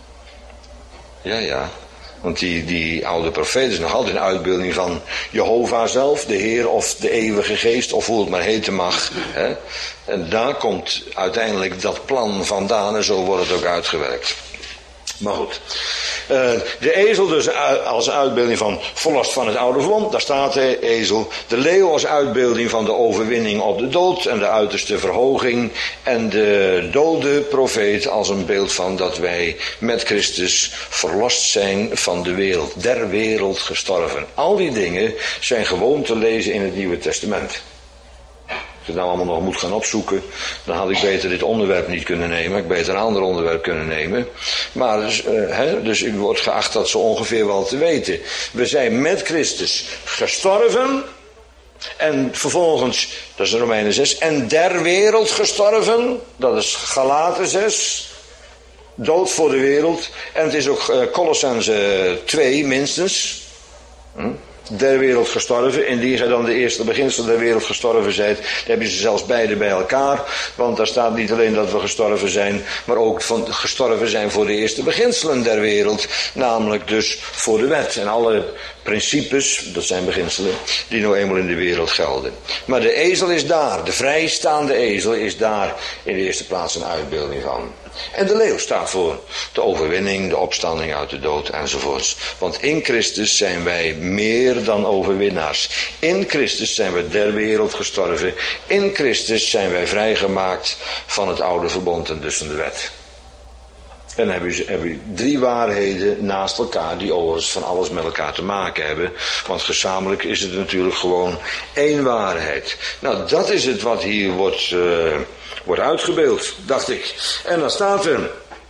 Ja, ja. Want die, die oude profeet is nog altijd een uitbeelding van Jehovah zelf, de Heer of de eeuwige geest, of hoe het maar heten mag. Hè? En daar komt uiteindelijk dat plan vandaan en zo wordt het ook uitgewerkt. Maar goed. Uh, de ezel dus als uitbeelding van verlost van het oude verbond, daar staat de ezel. De leeuw als uitbeelding van de overwinning op de dood en de uiterste verhoging. En de dode profeet als een beeld van dat wij met Christus verlost zijn van de wereld, der wereld gestorven. Al die dingen zijn gewoon te lezen in het Nieuwe Testament. Als ik het nou allemaal nog moet gaan opzoeken, dan had ik beter dit onderwerp niet kunnen nemen. Ik beter een ander onderwerp kunnen nemen. Maar dus, uh, hè, dus u wordt geacht dat zo ongeveer wel te weten. We zijn met Christus gestorven. En vervolgens, dat is Romeinen zes. En der wereld gestorven. Dat is Galaten zes. Dood voor de wereld. En het is ook uh, Colossense twee minstens. Hm? Der wereld gestorven. Indien gij dan de eerste beginsel der wereld gestorven zijt, dan heb je ze zelfs beide bij elkaar. Want daar staat niet alleen dat we gestorven zijn, maar ook van gestorven zijn voor de eerste beginselen der wereld. Namelijk dus voor de wet en alle principes, dat zijn beginselen, die nou eenmaal in de wereld gelden. Maar de ezel is daar, de vrijstaande ezel is daar in de eerste plaats een uitbeelding van. En de leeuw staat voor de overwinning, de opstanding uit de dood enzovoorts. Want in Christus zijn wij meer dan overwinnaars. In Christus zijn we der wereld gestorven. In Christus zijn wij vrijgemaakt van het oude verbond en dus van de wet. En dan heb je, heb je drie waarheden naast elkaar die overigens van alles met elkaar te maken hebben. Want gezamenlijk is het natuurlijk gewoon één waarheid. Nou, dat is het wat hier wordt, uh, wordt uitgebeeld, dacht ik. En dan staat er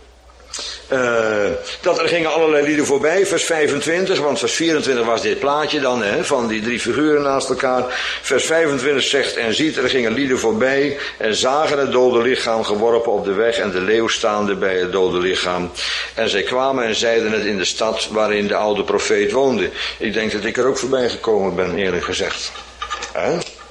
Uh, dat er gingen allerlei lieden voorbij, vers vijfentwintig, want vers vierentwintig was dit plaatje dan, hè, van die drie figuren naast elkaar. Vers vijfentwintig zegt, en ziet, er gingen lieden voorbij en zagen het dode lichaam geworpen op de weg en de leeuw staande bij het dode lichaam. En zij kwamen en zeiden het in de stad waarin de oude profeet woonde. Ik denk dat ik er ook voorbij gekomen ben, eerlijk gezegd. Hè?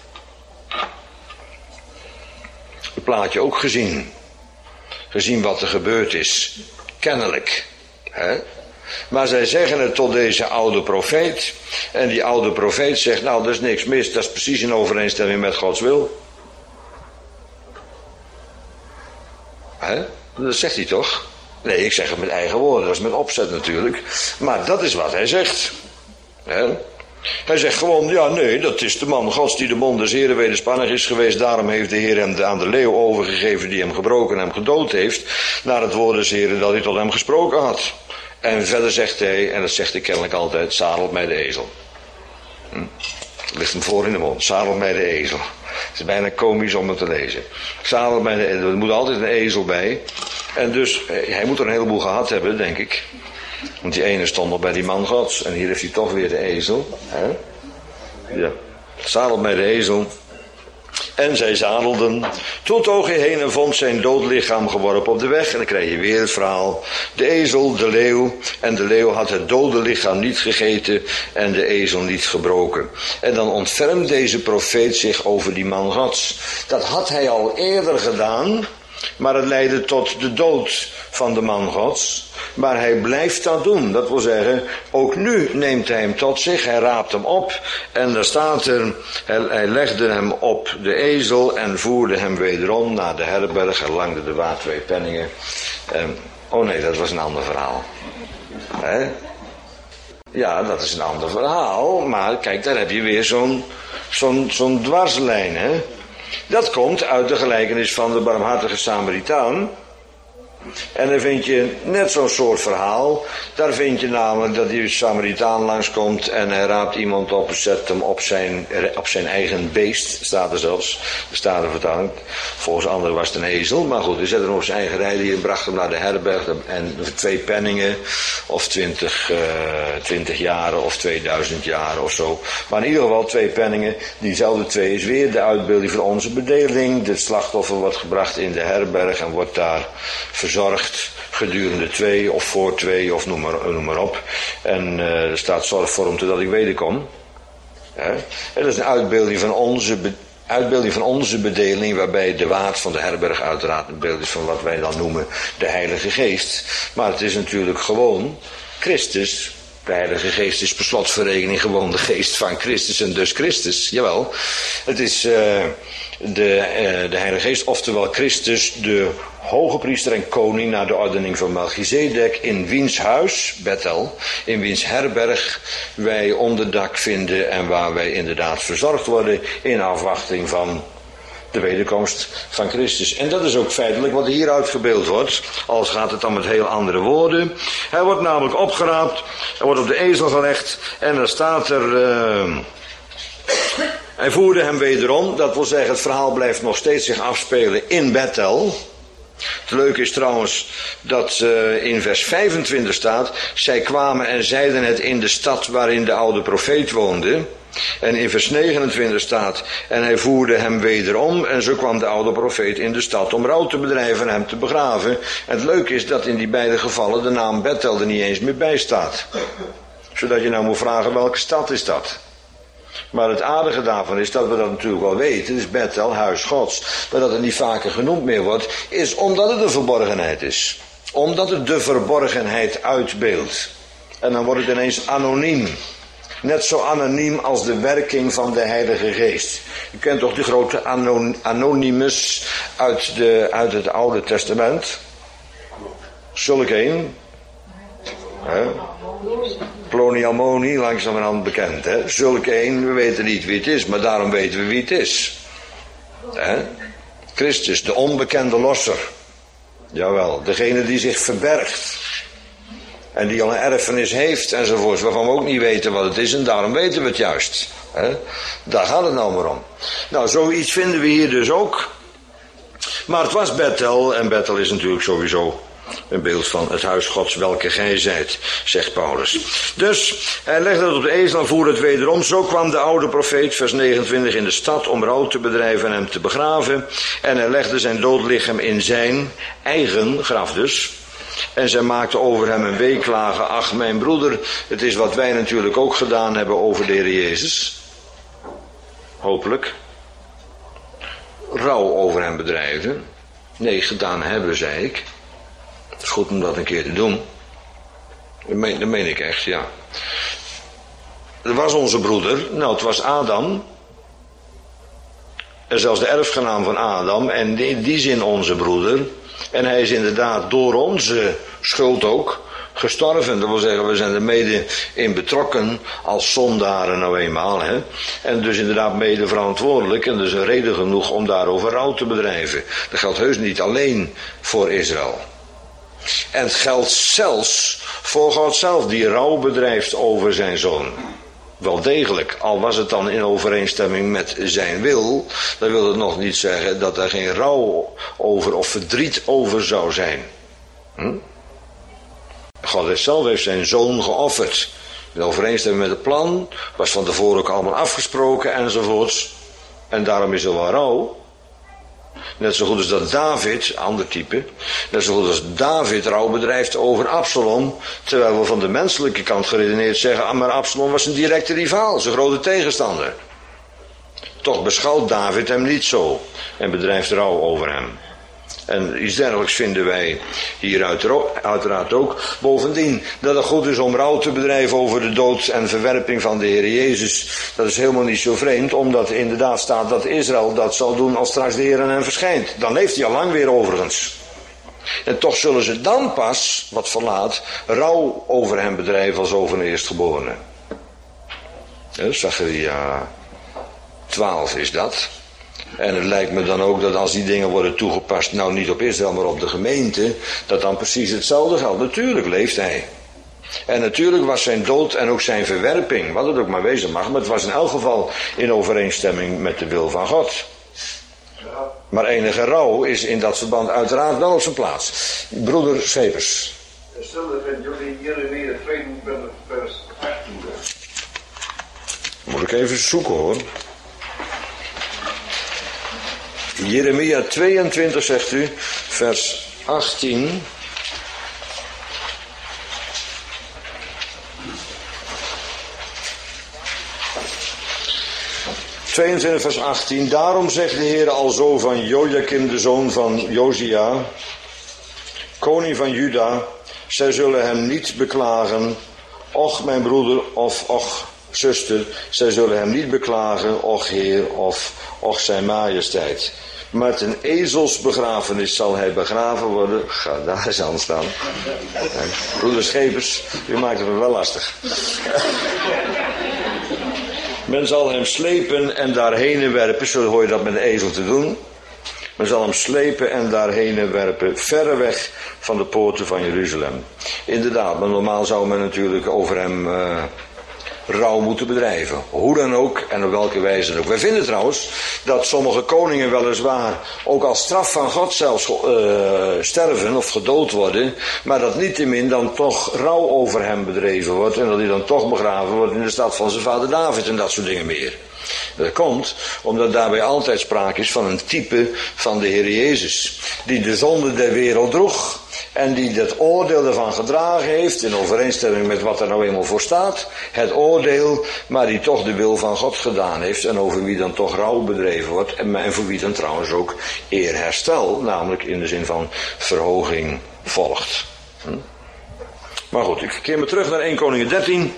Het plaatje ook gezien. Gezien wat er gebeurd is. Kennelijk. Hè? Maar zij zeggen het tot deze oude profeet. En die oude profeet zegt, nou, er is niks mis. Dat is precies in overeenstemming met Gods wil. Hè? Dat zegt hij toch? Nee, ik zeg het met eigen woorden. Dat is met opzet natuurlijk. Maar dat is wat hij zegt. Hè? Hij zegt gewoon, ja nee, dat is de man Gods die de mond des Heren wederspannig is geweest. Daarom heeft de Heer hem aan de leeuw overgegeven die hem gebroken en hem gedood heeft. Naar het woord des Heren dat hij tot hem gesproken had. En verder zegt hij, en dat zegt hij kennelijk altijd, zadelt mij de ezel. Hm? Ligt hem voor in de mond, zadelt mij de ezel. Het is bijna komisch om het te lezen. Zalig bij de, er moet altijd een ezel bij. En dus, hij moet er een heleboel gehad hebben, denk ik. Want die ene stond nog bij die man Gods. En hier heeft hij toch weer de ezel. Hè? Ja. Zadel bij de ezel. En zij zadelden. Toen toog hij heen en vond zijn dood lichaam geworpen op de weg. En dan krijg je weer het verhaal. De ezel, de leeuw. En de leeuw had het dode lichaam niet gegeten. En de ezel niet gebroken. En dan ontfermt deze profeet zich over die man Gods. Dat had hij al eerder gedaan. Maar het leidde tot de dood van de man Gods. Maar hij blijft dat doen. Dat wil zeggen, ook nu neemt hij hem tot zich. Hij raapt hem op. En daar staat er, hij, hij legde hem op de ezel en voerde hem wederom naar de herberg. Hij langde de waard twee penningen. En, oh nee, dat was een ander verhaal. Hè? Ja, dat is een ander verhaal. Maar kijk, daar heb je weer zo'n, zo'n, zo'n dwarslijn. Hè? Dat komt uit de gelijkenis van de barmhartige Samaritaan. En dan vind je net zo'n soort verhaal. Daar vind je namelijk dat die Samaritaan langskomt en hij raapt iemand op en zet hem op zijn, op zijn eigen beest. Staat er zelfs, er staat er vertaling. Volgens anderen was het een ezel, maar goed, hij zette hem op zijn eigen rijdier en bracht hem naar de herberg. En twee penningen, of twintig, uh, twintig jaren, of tweeduizend jaren of zo. Maar in ieder geval twee penningen. Diezelfde twee is weer de uitbeelding van onze bedeling. Het slachtoffer wordt gebracht in de herberg en wordt daar verzorgd. Zorgt gedurende twee of voor twee of noem maar, noem maar op. En uh, er staat zorg voor hem totdat ik wederkom. Ja. En dat is een uitbeelding van, onze be, uitbeelding van onze bedeling, waarbij de waard van de herberg uiteraard een beeld is van wat wij dan noemen de Heilige Geest. Maar het is natuurlijk gewoon Christus. De Heilige Geest is per slotverrekening gewoon de geest van Christus en dus Christus. Jawel. Het is uh, de, uh, de Heilige Geest, oftewel Christus, de hoge priester en koning naar de ordening van Melchizedek, in wiens huis, Bethel, in wiens herberg wij onderdak vinden en waar wij inderdaad verzorgd worden in afwachting van de wederkomst van Christus. En dat is ook feitelijk wat hier uitgebeeld wordt, als gaat het dan met heel andere woorden. Hij wordt namelijk opgeraapt, hij wordt op de ezel gelegd en er staat er, uh, hij voerde hem wederom, dat wil zeggen het verhaal blijft nog steeds zich afspelen in Bethel. Het leuke is trouwens dat uh, in vers vijfentwintig staat, zij kwamen en zeiden het in de stad waarin de oude profeet woonde. En in vers negenentwintig staat, en hij voerde hem wederom en zo kwam de oude profeet in de stad om rouw te bedrijven en hem te begraven. En het leuke is dat in die beide gevallen de naam Bethel er niet eens meer bij staat. Zodat je nou moet vragen, welke stad is dat? Maar het aardige daarvan is dat we dat natuurlijk wel weten. Het is Bethel, huis Gods. Maar dat het niet vaker genoemd meer wordt, is omdat het de verborgenheid is. Omdat het de verborgenheid uitbeeldt. En dan wordt het ineens anoniem. Net zo anoniem als de werking van de Heilige Geest. Je kent toch die grote anon- Anonymus uit, de, uit het Oude Testament? Zulk een. Hè? Ploniamoni, langzamerhand bekend. Hè? Zulk een, we weten niet wie het is, maar daarom weten we wie het is. Hè? Christus, de onbekende losser. Jawel, degene die zich verbergt. En die al een erfenis heeft enzovoorts, waarvan we ook niet weten wat het is en daarom weten we het juist. Hè? Daar gaat het nou maar om. Nou, zoiets vinden we hier dus ook. Maar het was Bethel en Bethel is natuurlijk sowieso een beeld van het huis Gods welke gij zijt, zegt Paulus. Dus hij legde het op de ezel en voerde het wederom. Zo kwam de oude profeet, vers negenentwintig, in de stad om rouw te bedrijven en hem te begraven. En hij legde zijn dood lichaam in zijn eigen graf dus. En zij maakte over hem een weeklagen. Ach, mijn broeder, het is wat wij natuurlijk ook gedaan hebben over de Heer Jezus. Hopelijk. Rouw over hem bedrijven. Nee, gedaan hebben, zei ik. Het is goed om dat een keer te doen. Dat meen, dat meen ik echt, ja. Er was onze broeder, nou het was Adam. En zelfs de erfgenaam van Adam. En in die zin onze broeder. En hij is inderdaad door onze schuld ook gestorven. Dat wil zeggen, we zijn er mede in betrokken als zondaren nou eenmaal. Hè? En dus inderdaad mede verantwoordelijk. En dus een reden genoeg om daarover rouw te bedrijven. Dat geldt heus niet alleen voor Israël. En het geldt zelfs voor God zelf, die rouw bedrijft over zijn zoon. Wel degelijk, al was het dan in overeenstemming met zijn wil, dan wil het nog niet zeggen dat er geen rouw over of verdriet over zou zijn. Hm? God zelf heeft zijn zoon geofferd. In overeenstemming met het plan, was van tevoren ook allemaal afgesproken enzovoorts. En daarom is er wel rouw. Net zo goed als dat David, ander type, net zo goed als David rouw bedrijft over Absalom, terwijl we van de menselijke kant geredeneerd zeggen, ah, maar Absalom was een directe rivaal, zijn grote tegenstander. Toch beschouwt David hem niet zo en bedrijft rouw over hem. En iets dergelijks vinden wij hier uiteraard ook. Bovendien, dat het goed is om rouw te bedrijven over de dood en verwerping van de Heer Jezus, dat is helemaal niet zo vreemd, omdat er inderdaad staat dat Israël dat zal doen als straks de Heer aan hem verschijnt. Dan leeft hij al lang weer overigens. En toch zullen ze dan pas, wat verlaat, rouw over hem bedrijven als over een eerstgeborene. Ja, Zacharia twaalf is dat. En het lijkt me dan ook dat als die dingen worden toegepast, nou niet op Israël, maar op de gemeente, dat dan precies hetzelfde geldt. Natuurlijk leeft hij. En natuurlijk was zijn dood en ook zijn verwerping, wat het ook maar wezen mag, maar het was in elk geval in overeenstemming met de wil van God. Maar enige rouw is in dat verband uiteraard wel op zijn plaats. Broeder Schepers.
Stel dat in jullie Jeremia tweeëntwintig vers achttien.
Moet ik even zoeken hoor. Jeremia tweeëntwintig zegt u, vers achttien. tweeëntwintig vers achttien. Daarom zegt de Heer alzo van Jojakim, de zoon van Josia, koning van Juda, zij zullen hem niet beklagen, och mijn broeder of och zuster, zij zullen hem niet beklagen, och Heer of och zijn majesteit. Met een ezelsbegrafenis zal hij begraven worden. Ga daar eens aan staan. Broeder Schepers, u maakt het me wel lastig. Men zal hem slepen en daarheen werpen, zo hoor je dat met een ezel te doen. Men zal hem slepen en daarheen werpen, verre weg van de poorten van Jeruzalem. Inderdaad, maar normaal zou men natuurlijk over hem uh, rouw moeten bedrijven. Hoe dan ook en op welke wijze dan ook. Wij vinden trouwens dat sommige koningen weliswaar ook als straf van God zelfs uh, sterven of gedood worden, maar dat niettemin dan toch rouw over hem bedreven wordt en dat hij dan toch begraven wordt in de stad van zijn vader David en dat soort dingen meer. Dat komt omdat daarbij altijd sprake is van een type van de Heer Jezus, die de zonde der wereld droeg en die het oordeel ervan gedragen heeft in overeenstemming met wat er nou eenmaal voor staat, het oordeel, maar die toch de wil van God gedaan heeft en over wie dan toch rouw bedreven wordt en, en voor wie dan trouwens ook eerherstel, namelijk in de zin van verhoging, volgt. Hm? Maar goed, ik keer me terug naar eerste Koningen dertien.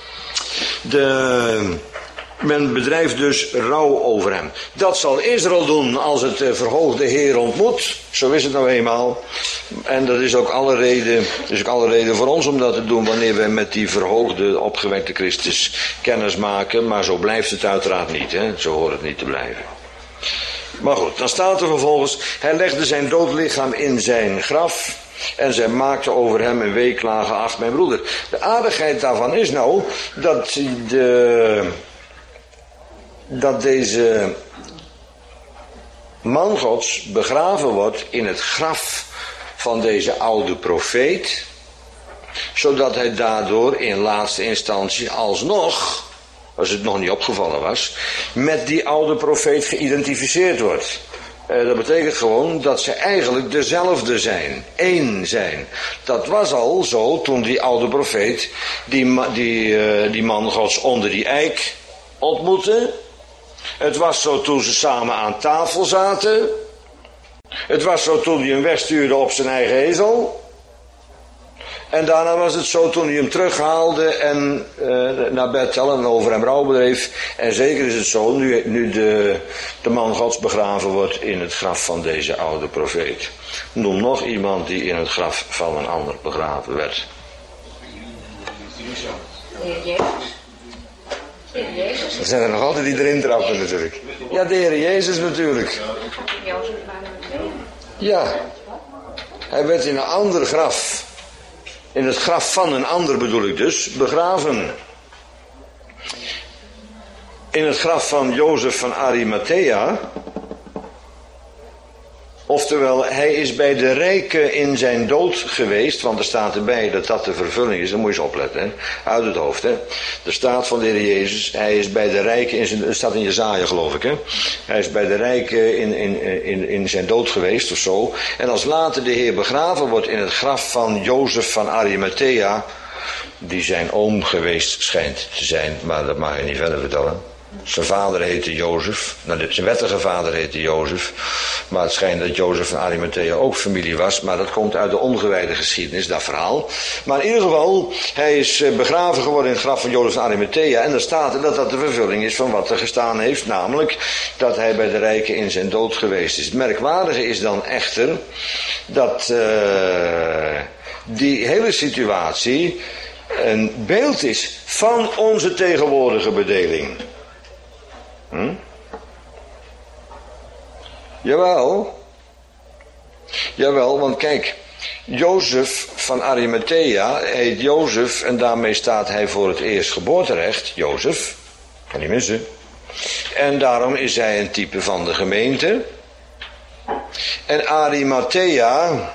De... Men bedrijft dus rouw over hem. Dat zal Israël doen als het verhoogde Heer ontmoet. Zo is het nou eenmaal. En dat is ook alle reden, is ook alle reden voor ons om dat te doen wanneer wij met die verhoogde, opgewekte Christus kennis maken. Maar zo blijft het uiteraard niet. Hè? Zo hoort het niet te blijven. Maar goed, dan staat er vervolgens, hij legde zijn dood lichaam in zijn graf. En zij maakte over hem een weeklage, ach mijn broeder. De aardigheid daarvan is nou dat de... dat deze man Gods begraven wordt in het graf van deze oude profeet, zodat hij daardoor in laatste instantie alsnog, als het nog niet opgevallen was, met die oude profeet geïdentificeerd wordt. Uh, dat betekent gewoon dat ze eigenlijk dezelfde zijn, één zijn. Dat was al zo toen die oude profeet die, die, uh, die man Gods onder die eik ontmoette. Het was zo toen ze samen aan tafel zaten. Het was zo toen hij hem wegstuurde op zijn eigen ezel. En daarna was het zo toen hij hem terughaalde en uh, naar Bethel en over hem rouw bedreef. En zeker is het zo nu, nu de, de man Gods begraven wordt in het graf van deze oude profeet. Noem nog iemand die in het graf van een ander begraven werd. Er zijn er nog altijd die erin trappen natuurlijk. Ja, de Heer Jezus natuurlijk. Ja. Hij werd in een ander graf. In het graf van een ander bedoel ik dus, begraven. in het graf van Jozef van Arimathea. Oftewel, hij is bij de rijken in zijn dood geweest, want er staat erbij dat dat de vervulling is. Dan moet je eens opletten, hè? Uit het hoofd. Hè? Er staat van de Heer Jezus, hij is bij de rijken in zijn, het staat in Jesaja geloof ik. Hè? Hij is bij de rijken in, in, in, in zijn dood geweest of zo. En als later de Heer begraven wordt in het graf van Jozef van Arimathea, die zijn oom geweest schijnt te zijn, maar dat mag je niet verder vertellen. Zijn vader heette Jozef, nou, zijn wettige vader heette Jozef, maar het schijnt dat Jozef van Arimathea ook familie was, maar dat komt uit de ongewijde geschiedenis, dat verhaal. Maar in ieder geval, hij is begraven geworden in het graf van Jozef van Arimathea en er staat er dat dat de vervulling is van wat er gestaan heeft, namelijk dat hij bij de rijken in zijn dood geweest is. Het merkwaardige is dan echter dat uh, die hele situatie een beeld is van onze tegenwoordige bedeling. Hm? Jawel. Jawel, want kijk, Jozef van Arimathea heet Jozef en daarmee staat hij voor het eerstgeboorterecht. Jozef, kan niet missen. En daarom is hij een type van de gemeente. En Arimathea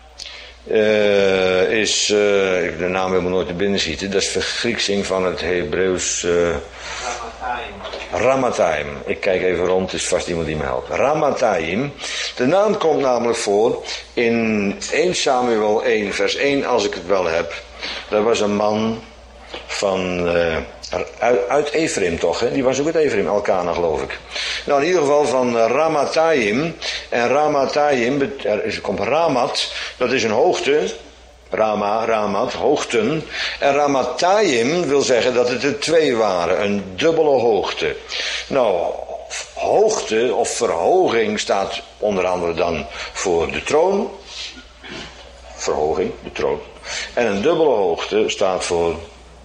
uh, is, uh, ik heb de naam helemaal nooit te binnen schieten, dat is vergrieksing van het Hebreeuws. Uh, Ramathaim. Ik kijk even rond, er is vast iemand die me helpt. Ramathaim. De naam komt namelijk voor in eerste Samuel één, vers één, als ik het wel heb. Er was een man van, uh, uit, uit Ephraim toch, hè? Die was ook uit Ephraim, Elkana geloof ik. Nou, in ieder geval van uh, Ramathaim. En Ramathaim, er komt Ramat, dat is een hoogte. Rama, Ramat, hoogten. En Ramathaim wil zeggen dat het er twee waren. Een dubbele hoogte. Nou, hoogte of verhoging staat onder andere dan voor de troon. Verhoging, de troon. En een dubbele hoogte staat voor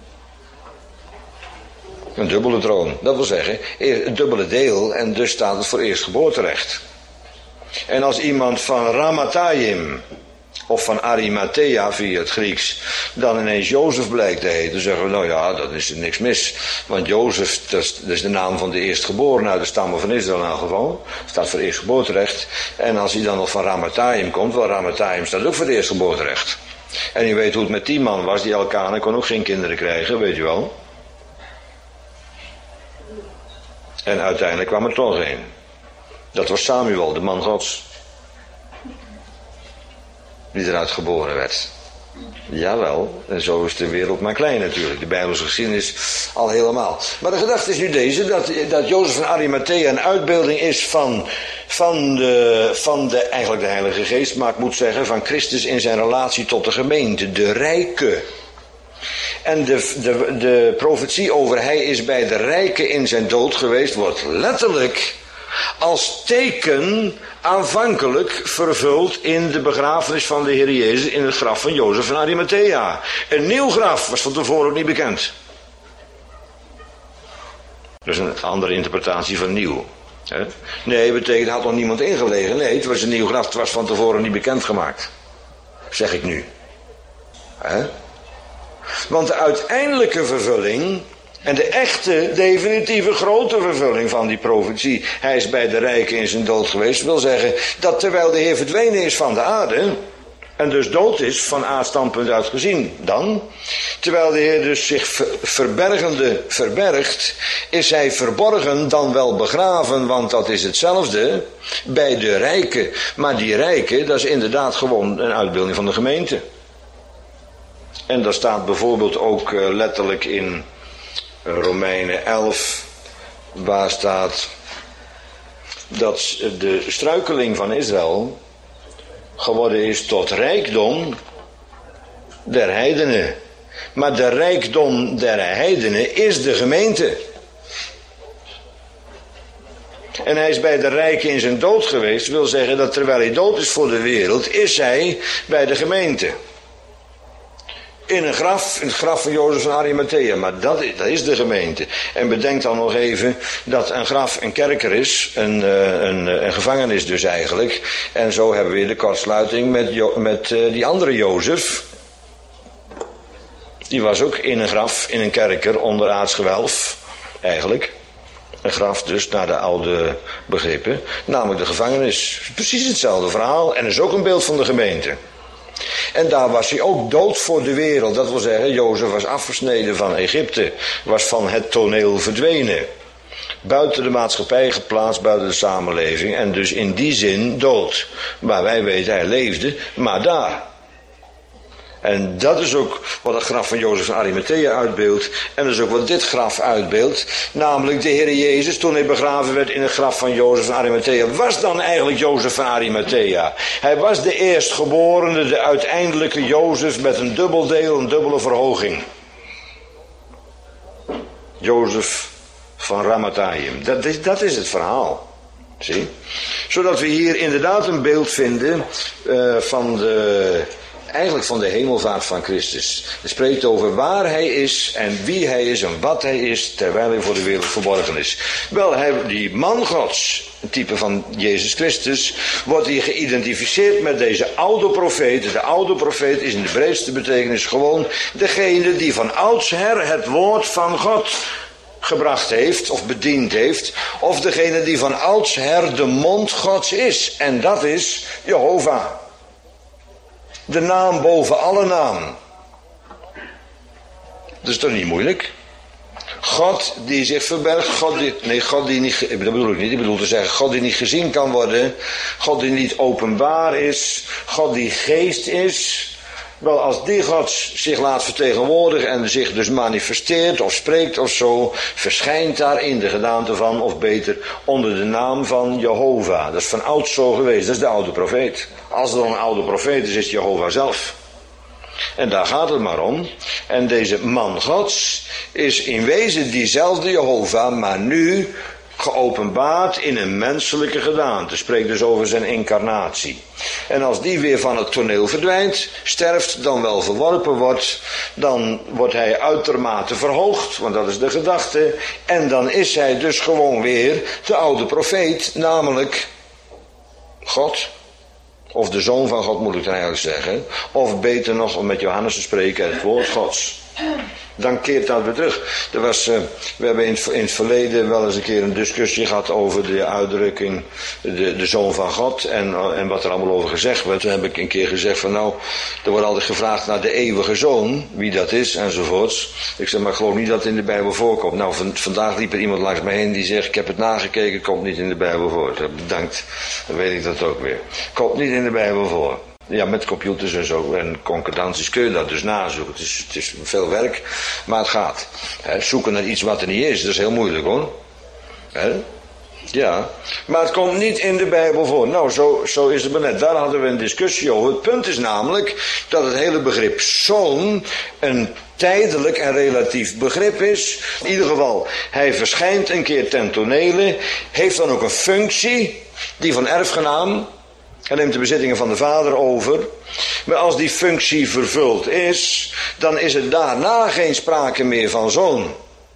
een dubbele troon. Dat wil zeggen, een dubbele deel en dus staat het voor eerstgeboorterecht. En als iemand van Ramathaim of van Arimathea via het Grieks dan ineens Jozef blijkt te heten, dan zeggen we, nou ja, dat is er niks mis. Want Jozef, dat is, dat is de naam van de eerstgeborene uit de stammen van Israël in elk geval. Staat voor eerstgeboorterecht. En als hij dan nog van Ramathaim komt, wel Ramathaim staat ook voor eerstgeboorterecht. En u weet hoe het met die man was, die Elkana kon ook geen kinderen krijgen, weet je wel. En uiteindelijk kwam er toch een. Dat was Samuel, de man Gods. Die eruit geboren werd. Jawel, en zo is de wereld maar klein natuurlijk. De Bijbelse geschiedenis al helemaal. Maar de gedachte is nu deze, dat, dat Jozef van Arimathea een uitbeelding is van, van, de, van de, eigenlijk de Heilige Geest, maar ik moet zeggen, van Christus in zijn relatie tot de gemeente, de rijke. En de, de, de profetie over hij is bij de rijken in zijn dood geweest, wordt letterlijk als teken aanvankelijk vervuld in de begrafenis van de Heer Jezus in het graf van Jozef van Arimathea. Een nieuw graf was van tevoren ook niet bekend. Dat is een andere interpretatie van nieuw. Hè? Nee, betekent, had nog niemand ingelegen. Nee, het was een nieuw graf, het was van tevoren niet bekendgemaakt. Zeg ik nu. Hè? Want de uiteindelijke vervulling en de echte, definitieve, grote vervulling van die profetie, hij is bij de rijken in zijn dood geweest, wil zeggen dat terwijl de Heer verdwenen is van de aarde, en dus dood is, van aardstandpunt uit gezien dan, terwijl de Heer dus zich verbergende verbergt, is hij verborgen dan wel begraven, want dat is hetzelfde, bij de rijken. Maar die rijken, dat is inderdaad gewoon een uitbeelding van de gemeente. En daar staat bijvoorbeeld ook uh, letterlijk in Romeinen elf, waar staat dat de struikeling van Israël geworden is tot rijkdom der heidenen. Maar de rijkdom der heidenen is de gemeente. En hij is bij de rijken in zijn dood geweest, wil zeggen dat terwijl hij dood is voor de wereld, is hij bij de gemeente. In een graf, in het graf van Jozef van Arimathea. Maar dat is, dat is de gemeente. En bedenk dan nog even dat een graf een kerker is. Een, een, een gevangenis dus eigenlijk. En zo hebben we weer de kortsluiting met, jo, met uh, die andere Jozef. Die was ook in een graf, in een kerker, onder aards gewelf. Eigenlijk. Een graf dus naar de oude begrippen, namelijk de gevangenis. Precies hetzelfde verhaal en is ook een beeld van de gemeente. En daar was hij ook dood voor de wereld. Dat wil zeggen, Jozef was afgesneden van Egypte, was van het toneel verdwenen. Buiten de maatschappij geplaatst, buiten de samenleving en dus in die zin dood. Maar wij weten, hij leefde, maar daar. En dat is ook wat het graf van Jozef van Arimathea uitbeeldt. En dat is ook wat dit graf uitbeeldt. Namelijk de Heer Jezus, toen hij begraven werd in het graf van Jozef van Arimathea, was dan eigenlijk Jozef van Arimathea. Hij was de eerstgeborene, de uiteindelijke Jozef met een dubbel deel, een dubbele verhoging. Jozef van Ramathaim. Dat is, dat is het verhaal. Zie? Zodat we hier inderdaad een beeld vinden uh, van de... Eigenlijk van de hemelvaart van Christus. Het spreekt over waar hij is en wie hij is en wat hij is, terwijl hij voor de wereld verborgen is. Wel, hij, die man Gods, een type van Jezus Christus, wordt hier geïdentificeerd met deze oude profeet. De oude profeet is in de breedste betekenis gewoon degene die van oudsher het woord van God gebracht heeft of bediend heeft, of degene die van oudsher de mond Gods is. En dat is Jehovah. De naam boven alle naam. Dat is toch niet moeilijk? God die zich verbergt, God die, nee, God die niet, dat bedoel ik niet, ik bedoel te zeggen, God die niet gezien kan worden, God die niet openbaar is, God die geest is. Wel, als die God zich laat vertegenwoordigen en zich dus manifesteert of spreekt of zo, verschijnt daar in de gedaante van, of beter, onder de naam van Jehovah. Dat is van ouds zo geweest, dat is de oude profeet. Als er dan een oude profeet is, is het Jehovah zelf. En daar gaat het maar om. En deze man Gods is in wezen diezelfde Jehovah, maar nu geopenbaard in een menselijke gedaante. Spreekt dus over zijn incarnatie. En als die weer van het toneel verdwijnt, sterft, dan wel verworpen wordt, dan wordt hij uitermate verhoogd, want dat is de gedachte. En dan is hij dus gewoon weer de oude profeet, namelijk God. Of de zoon van God moet ik dan eigenlijk zeggen. Of beter nog, om met Johannes te spreken, het woord Gods. Dan keert dat weer terug. Er was, uh, we hebben in het, in het verleden wel eens een keer een discussie gehad over de uitdrukking de, de zoon van God en, uh, en wat er allemaal over gezegd werd. Toen heb ik een keer gezegd van nou, er wordt altijd gevraagd naar de eeuwige zoon, wie dat is enzovoorts. Ik zeg maar, ik geloof niet dat het in de Bijbel voorkomt. Nou, van, vandaag liep er iemand langs mij heen die zegt, ik heb het nagekeken, komt niet in de Bijbel voor. Ik zeg, bedankt, dan weet ik dat ook weer. Komt niet in de Bijbel voor. Ja, met computers en zo en concordanties kun je dat dus nazoeken. Het is, het is veel werk, maar het gaat. He, zoeken naar iets wat er niet is, dat is heel moeilijk hoor. He? Ja, maar het komt niet in de Bijbel voor. Nou, zo, zo is het maar net. Daar hadden we een discussie over. Het punt is namelijk dat het hele begrip zoon een tijdelijk en relatief begrip is. In ieder geval, hij verschijnt een keer ten tonele, heeft dan ook een functie, die van erfgenaam. Hij neemt de bezittingen van de vader over. Maar als die functie vervuld is, dan is er daarna geen sprake meer van zoon.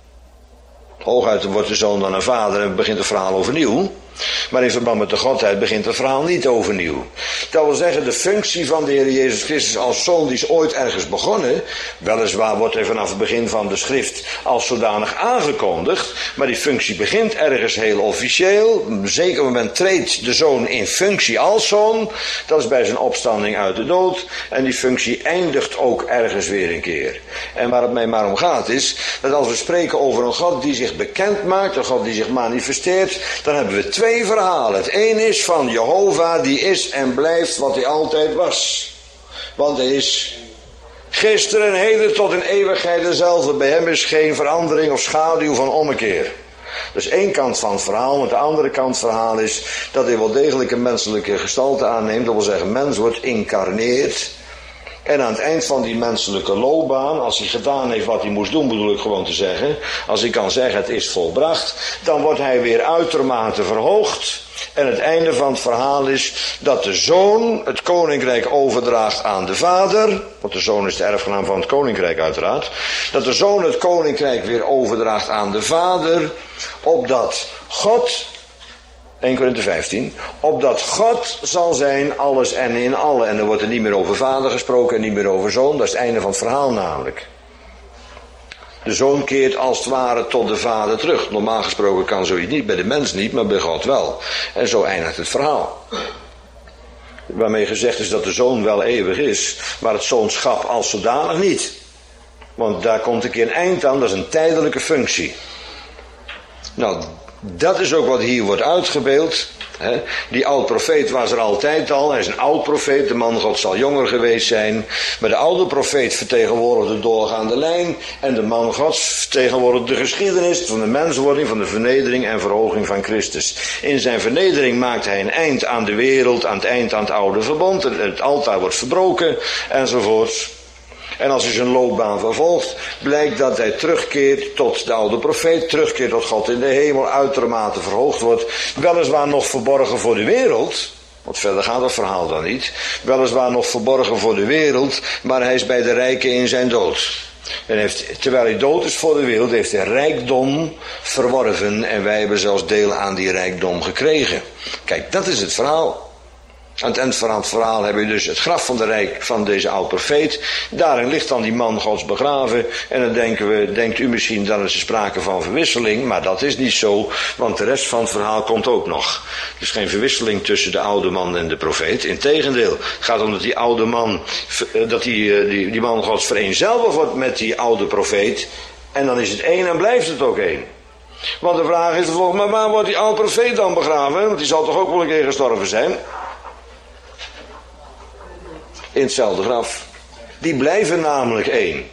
Hooguit wordt de zoon dan een vader en begint het verhaal overnieuw. Maar in verband met de Godheid begint het verhaal niet overnieuw. Dat wil zeggen, de functie van de Heer Jezus Christus als zoon die is ooit ergens begonnen. Weliswaar wordt hij vanaf het begin van de schrift als zodanig aangekondigd. Maar die functie begint ergens heel officieel. Op een zeker moment treedt de zoon in functie als zoon. Dat is bij zijn opstanding uit de dood. En die functie eindigt ook ergens weer een keer. En waar het mij maar om gaat is, dat als we spreken over een God die zich bekend maakt, een God die zich manifesteert, dan hebben we twee verhalen. Het een is van Jehovah, die is en blijft wat hij altijd was. Want hij is gisteren en heden tot in eeuwigheid dezelfde. Bij hem is geen verandering of schaduw van ommekeer. Dus één kant van het verhaal, maar de andere kant van het verhaal is dat hij wel degelijk een menselijke gestalte aanneemt. Dat wil zeggen, mens wordt incarneerd. En aan het eind van die menselijke loopbaan, als hij gedaan heeft wat hij moest doen, bedoel ik gewoon te zeggen, als hij kan zeggen het is volbracht, dan wordt hij weer uitermate verhoogd. En het einde van het verhaal is dat de zoon het koninkrijk overdraagt aan de vader, want de zoon is de erfgenaam van het koninkrijk uiteraard, dat de zoon het koninkrijk weer overdraagt aan de vader, opdat God, Eerste Korinthe vijftien, opdat God zal zijn alles en in alle. En dan wordt er niet meer over vader gesproken en niet meer over zoon. Dat is het einde van het verhaal namelijk. De zoon keert als het ware tot de vader terug. Normaal gesproken kan zoiets niet, bij de mens niet, maar bij God wel. En zo eindigt het verhaal. Waarmee gezegd is dat de zoon wel eeuwig is, maar het zoonschap als zodanig niet. Want daar komt een keer een eind aan, dat is een tijdelijke functie. Nou, dat is ook wat hier wordt uitgebeeld. He, die oud-profeet was er altijd al. Hij is een oud-profeet. De man God zal jonger geweest zijn. Maar de oude profeet vertegenwoordigt de doorgaande lijn. En de man Gods vertegenwoordigt de geschiedenis van de menswording, van de vernedering en verhoging van Christus. In zijn vernedering maakt hij een eind aan de wereld, aan het eind aan het oude verbond. Het altaar wordt verbroken enzovoort. En als hij zijn loopbaan vervolgt, blijkt dat hij terugkeert tot de oude profeet, terugkeert tot God in de hemel, uitermate verhoogd wordt. Weliswaar nog verborgen voor de wereld, want verder gaat het verhaal dan niet. Weliswaar nog verborgen voor de wereld, maar hij is bij de rijken in zijn dood. En heeft, terwijl hij dood is voor de wereld, heeft hij rijkdom verworven en wij hebben zelfs deel aan die rijkdom gekregen. Kijk, dat is het verhaal. Aan het eind van het verhaal hebben we dus het graf van, de rijk, van deze oude profeet. Daarin ligt dan die man Gods begraven. En dan denken we, denkt u misschien, dan is er sprake van verwisseling. Maar dat is niet zo, want de rest van het verhaal komt ook nog. Er is geen verwisseling tussen de oude man en de profeet. Integendeel, het gaat om dat die oude man, dat die, die, die man Gods vereenzelvigd wordt met die oude profeet. En dan is het één en blijft het ook één. Want de vraag is volgens maar waar wordt die oude profeet dan begraven? Want die zal toch ook wel een keer gestorven zijn? In hetzelfde graf. Die blijven namelijk één.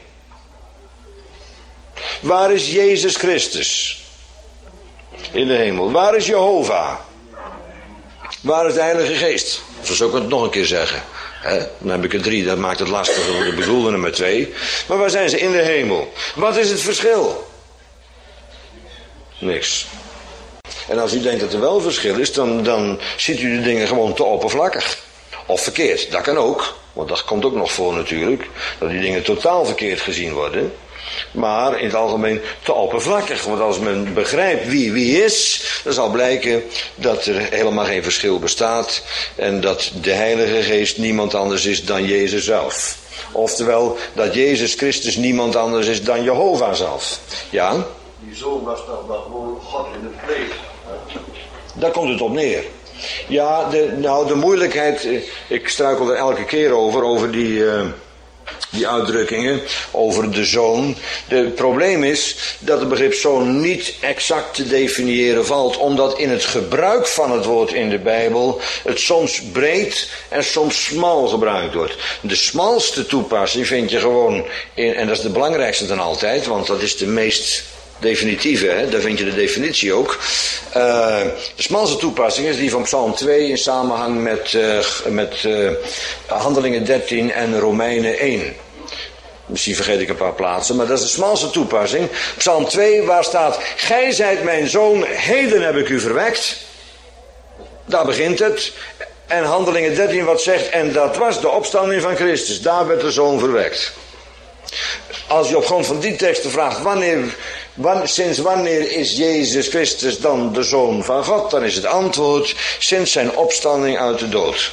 Waar is Jezus Christus? In de hemel. Waar is Jehovah? Waar is de Heilige Geest? Zo zou ik het nog een keer zeggen. He, dan heb ik er drie, dat maakt het lastiger voor de bedoelde nummer twee. Maar waar zijn ze? In de hemel. Wat is het verschil? Niks. En als u denkt dat er wel verschil is, dan, dan ziet u de dingen gewoon te oppervlakkig. Of verkeerd, dat kan ook. Want dat komt ook nog voor natuurlijk. Dat die dingen totaal verkeerd gezien worden. Maar in het algemeen te oppervlakkig. Want als men begrijpt wie wie is, dan zal blijken dat er helemaal geen verschil bestaat. En dat de Heilige Geest niemand anders is dan Jezus zelf. Oftewel, dat Jezus Christus niemand anders is dan Jehovah zelf. Ja?
Die zoon was toch wel gewoon God in het vlees.
Daar komt het op neer. Ja, de, nou de moeilijkheid, ik struikel er elke keer over, over die, uh, die uitdrukkingen, over de zoon. Het probleem is dat het begrip zoon niet exact te definiëren valt, omdat in het gebruik van het woord in de Bijbel het soms breed en soms smal gebruikt wordt. De smalste toepassing vind je gewoon, in, en dat is de belangrijkste dan altijd, want dat is de meest definitieve, hè? Daar vind je de definitie ook. Uh, de smalste toepassing is die van Psalm twee in samenhang met, uh, met uh, Handelingen dertien en Romeinen één. Misschien vergeet ik een paar plaatsen, maar dat is de smalste toepassing. Psalm twee, waar staat: Gij zijt mijn zoon, heden heb ik u verwekt. Daar begint het. En Handelingen dertien wat zegt: en dat was de opstanding van Christus. Daar werd de zoon verwekt. Als je op grond van die teksten vraagt, wanneer, wanneer, sinds wanneer is Jezus Christus dan de Zoon van God? Dan is het antwoord, sinds zijn opstanding uit de dood.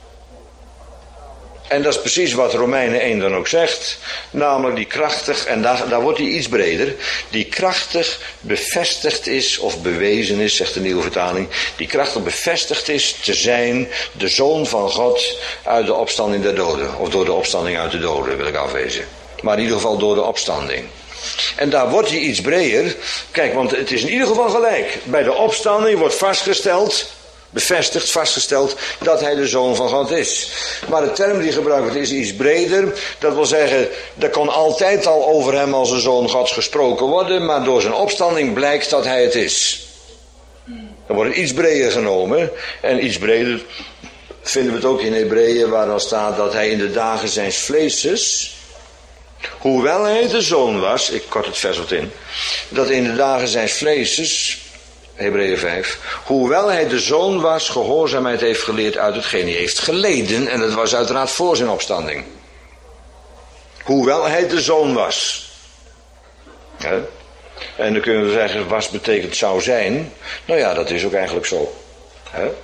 En dat is precies wat Romeinen één dan ook zegt. Namelijk die krachtig, en daar, daar wordt hij iets breder, die krachtig bevestigd is, of bewezen is, zegt de nieuwe vertaling, die krachtig bevestigd is te zijn de Zoon van God uit de opstanding der doden. Of door de opstanding uit de doden, wil ik afwezen. Maar in ieder geval door de opstanding. En daar wordt hij iets breder. Kijk, want het is in ieder geval gelijk. Bij de opstanding wordt vastgesteld, bevestigd, vastgesteld, dat hij de Zoon van God is. Maar de term die gebruikt wordt is iets breder. Dat wil zeggen, er kon altijd al over hem als een Zoon Gods gesproken worden, maar door zijn opstanding blijkt dat hij het is. Dan wordt het iets breder genomen. En iets breder vinden we het ook in Hebreeën, waar dan staat dat hij in de dagen zijns vleeses, hoewel hij de zoon was, ik kort het vers wat in, dat in de dagen zijns vleeses, Hebreeën vijf, hoewel hij de zoon was, gehoorzaamheid heeft geleerd uit hetgeen hij heeft geleden, en dat was uiteraard voor zijn opstanding. Hoewel hij de zoon was. Ja. En dan kunnen we zeggen, was betekent zou zijn. Nou ja, dat is ook eigenlijk zo. Ja.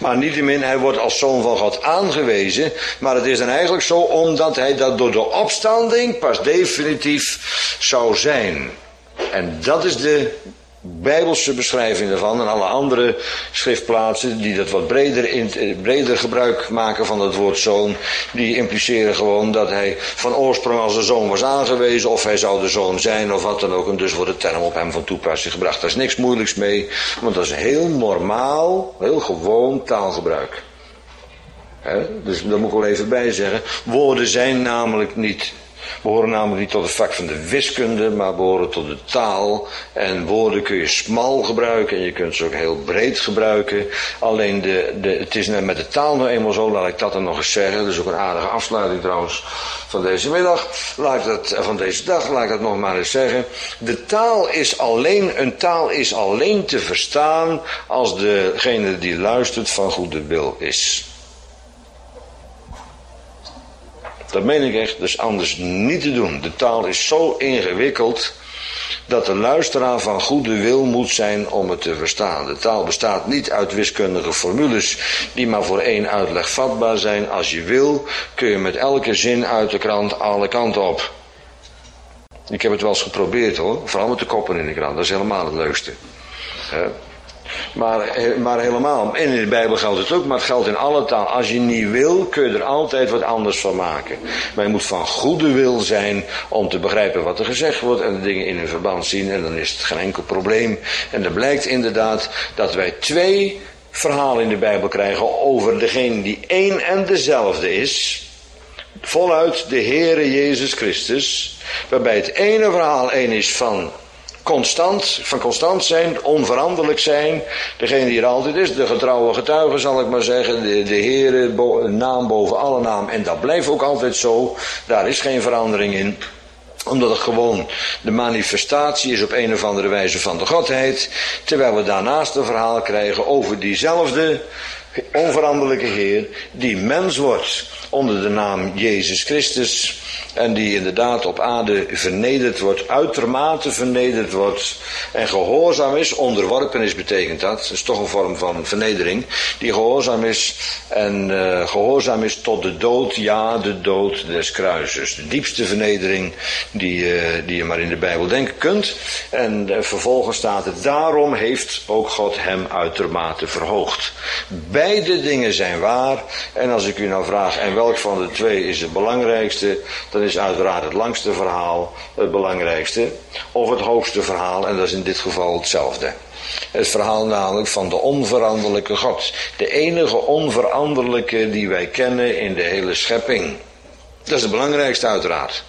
Maar niettemin, hij wordt als zoon van God aangewezen. Maar het is dan eigenlijk zo omdat hij dat door de opstanding pas definitief zou zijn. En dat is de Bijbelse beschrijving ervan. En alle andere schriftplaatsen die dat wat breder, in, breder gebruik maken van het woord zoon, die impliceren gewoon dat hij van oorsprong als de zoon was aangewezen, of hij zou de zoon zijn of wat dan ook. En dus wordt de term op hem van toepassing gebracht. Daar is niks moeilijks mee, want dat is heel normaal, heel gewoon taalgebruik. He, dus daar moet ik wel even bij zeggen. Woorden zijn namelijk niet, behoren namelijk niet tot het vak van de wiskunde, maar behoren tot de taal. En woorden kun je smal gebruiken en je kunt ze ook heel breed gebruiken. Alleen de, de, het is met de taal nou eenmaal zo, laat ik dat dan nog eens zeggen. Dat is ook een aardige afsluiting trouwens van deze middag. Laat ik dat, van deze dag, laat ik dat nog maar eens zeggen. De taal is alleen, een taal is alleen te verstaan als degene die luistert van goede wil is. Dat meen ik echt, dus anders niet te doen. De taal is zo ingewikkeld dat de luisteraar van goede wil moet zijn om het te verstaan. De taal bestaat niet uit wiskundige formules die maar voor één uitleg vatbaar zijn. Als je wil, kun je met elke zin uit de krant alle kanten op. Ik heb het wel eens geprobeerd hoor, vooral met de koppen in de krant. Dat is helemaal het leukste. He. Maar, maar helemaal, en in de Bijbel geldt het ook, maar het geldt in alle taal. Als je niet wil, kun je er altijd wat anders van maken. Maar je moet van goede wil zijn om te begrijpen wat er gezegd wordt en de dingen in hun verband zien. En dan is het geen enkel probleem. En dan blijkt inderdaad dat wij twee verhalen in de Bijbel krijgen over degene die één en dezelfde is. Voluit de Heere Jezus Christus. Waarbij het ene verhaal één is van constant, van constant zijn, onveranderlijk zijn. Degene die er altijd is, de getrouwe getuige zal ik maar zeggen. De, de Heere, bo, naam boven alle naam. En dat blijft ook altijd zo. Daar is geen verandering in. Omdat het gewoon de manifestatie is op een of andere wijze van de Godheid. Terwijl we daarnaast een verhaal krijgen over diezelfde onveranderlijke Heer. Die mens wordt onder de naam Jezus Christus. En die inderdaad op aarde vernederd wordt, uitermate vernederd wordt. En gehoorzaam is, onderworpen is betekent dat. Dat is toch een vorm van vernedering. Die gehoorzaam is en uh, gehoorzaam is tot de dood, ja, de dood des kruises. De diepste vernedering die, uh, die je maar in de Bijbel denken kunt. En uh, vervolgens staat het, daarom heeft ook God hem uitermate verhoogd. Beide dingen zijn waar. En als ik u nou vraag, en welk van de twee is het belangrijkste? Dan is uiteraard het langste verhaal het belangrijkste. Of het hoogste verhaal, en dat is in dit geval hetzelfde. Het verhaal namelijk van de onveranderlijke God. De enige onveranderlijke die wij kennen in de hele schepping. Dat is het belangrijkste uiteraard.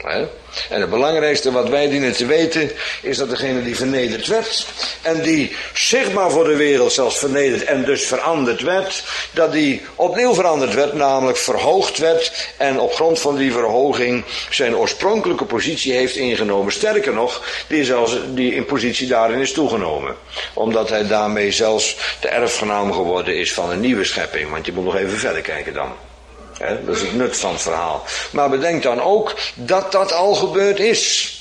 En het belangrijkste wat wij dienen te weten is dat degene die vernederd werd en die zichtbaar voor de wereld zelfs vernederd en dus veranderd werd, dat die opnieuw veranderd werd, namelijk verhoogd werd en op grond van die verhoging zijn oorspronkelijke positie heeft ingenomen. Sterker nog, die, zelfs, die in positie daarin is toegenomen. Omdat hij daarmee zelfs de erfgenaam geworden is van een nieuwe schepping. Want je moet nog even verder kijken dan. He, dat is het nut van het verhaal. Maar bedenk dan ook dat dat al gebeurd is.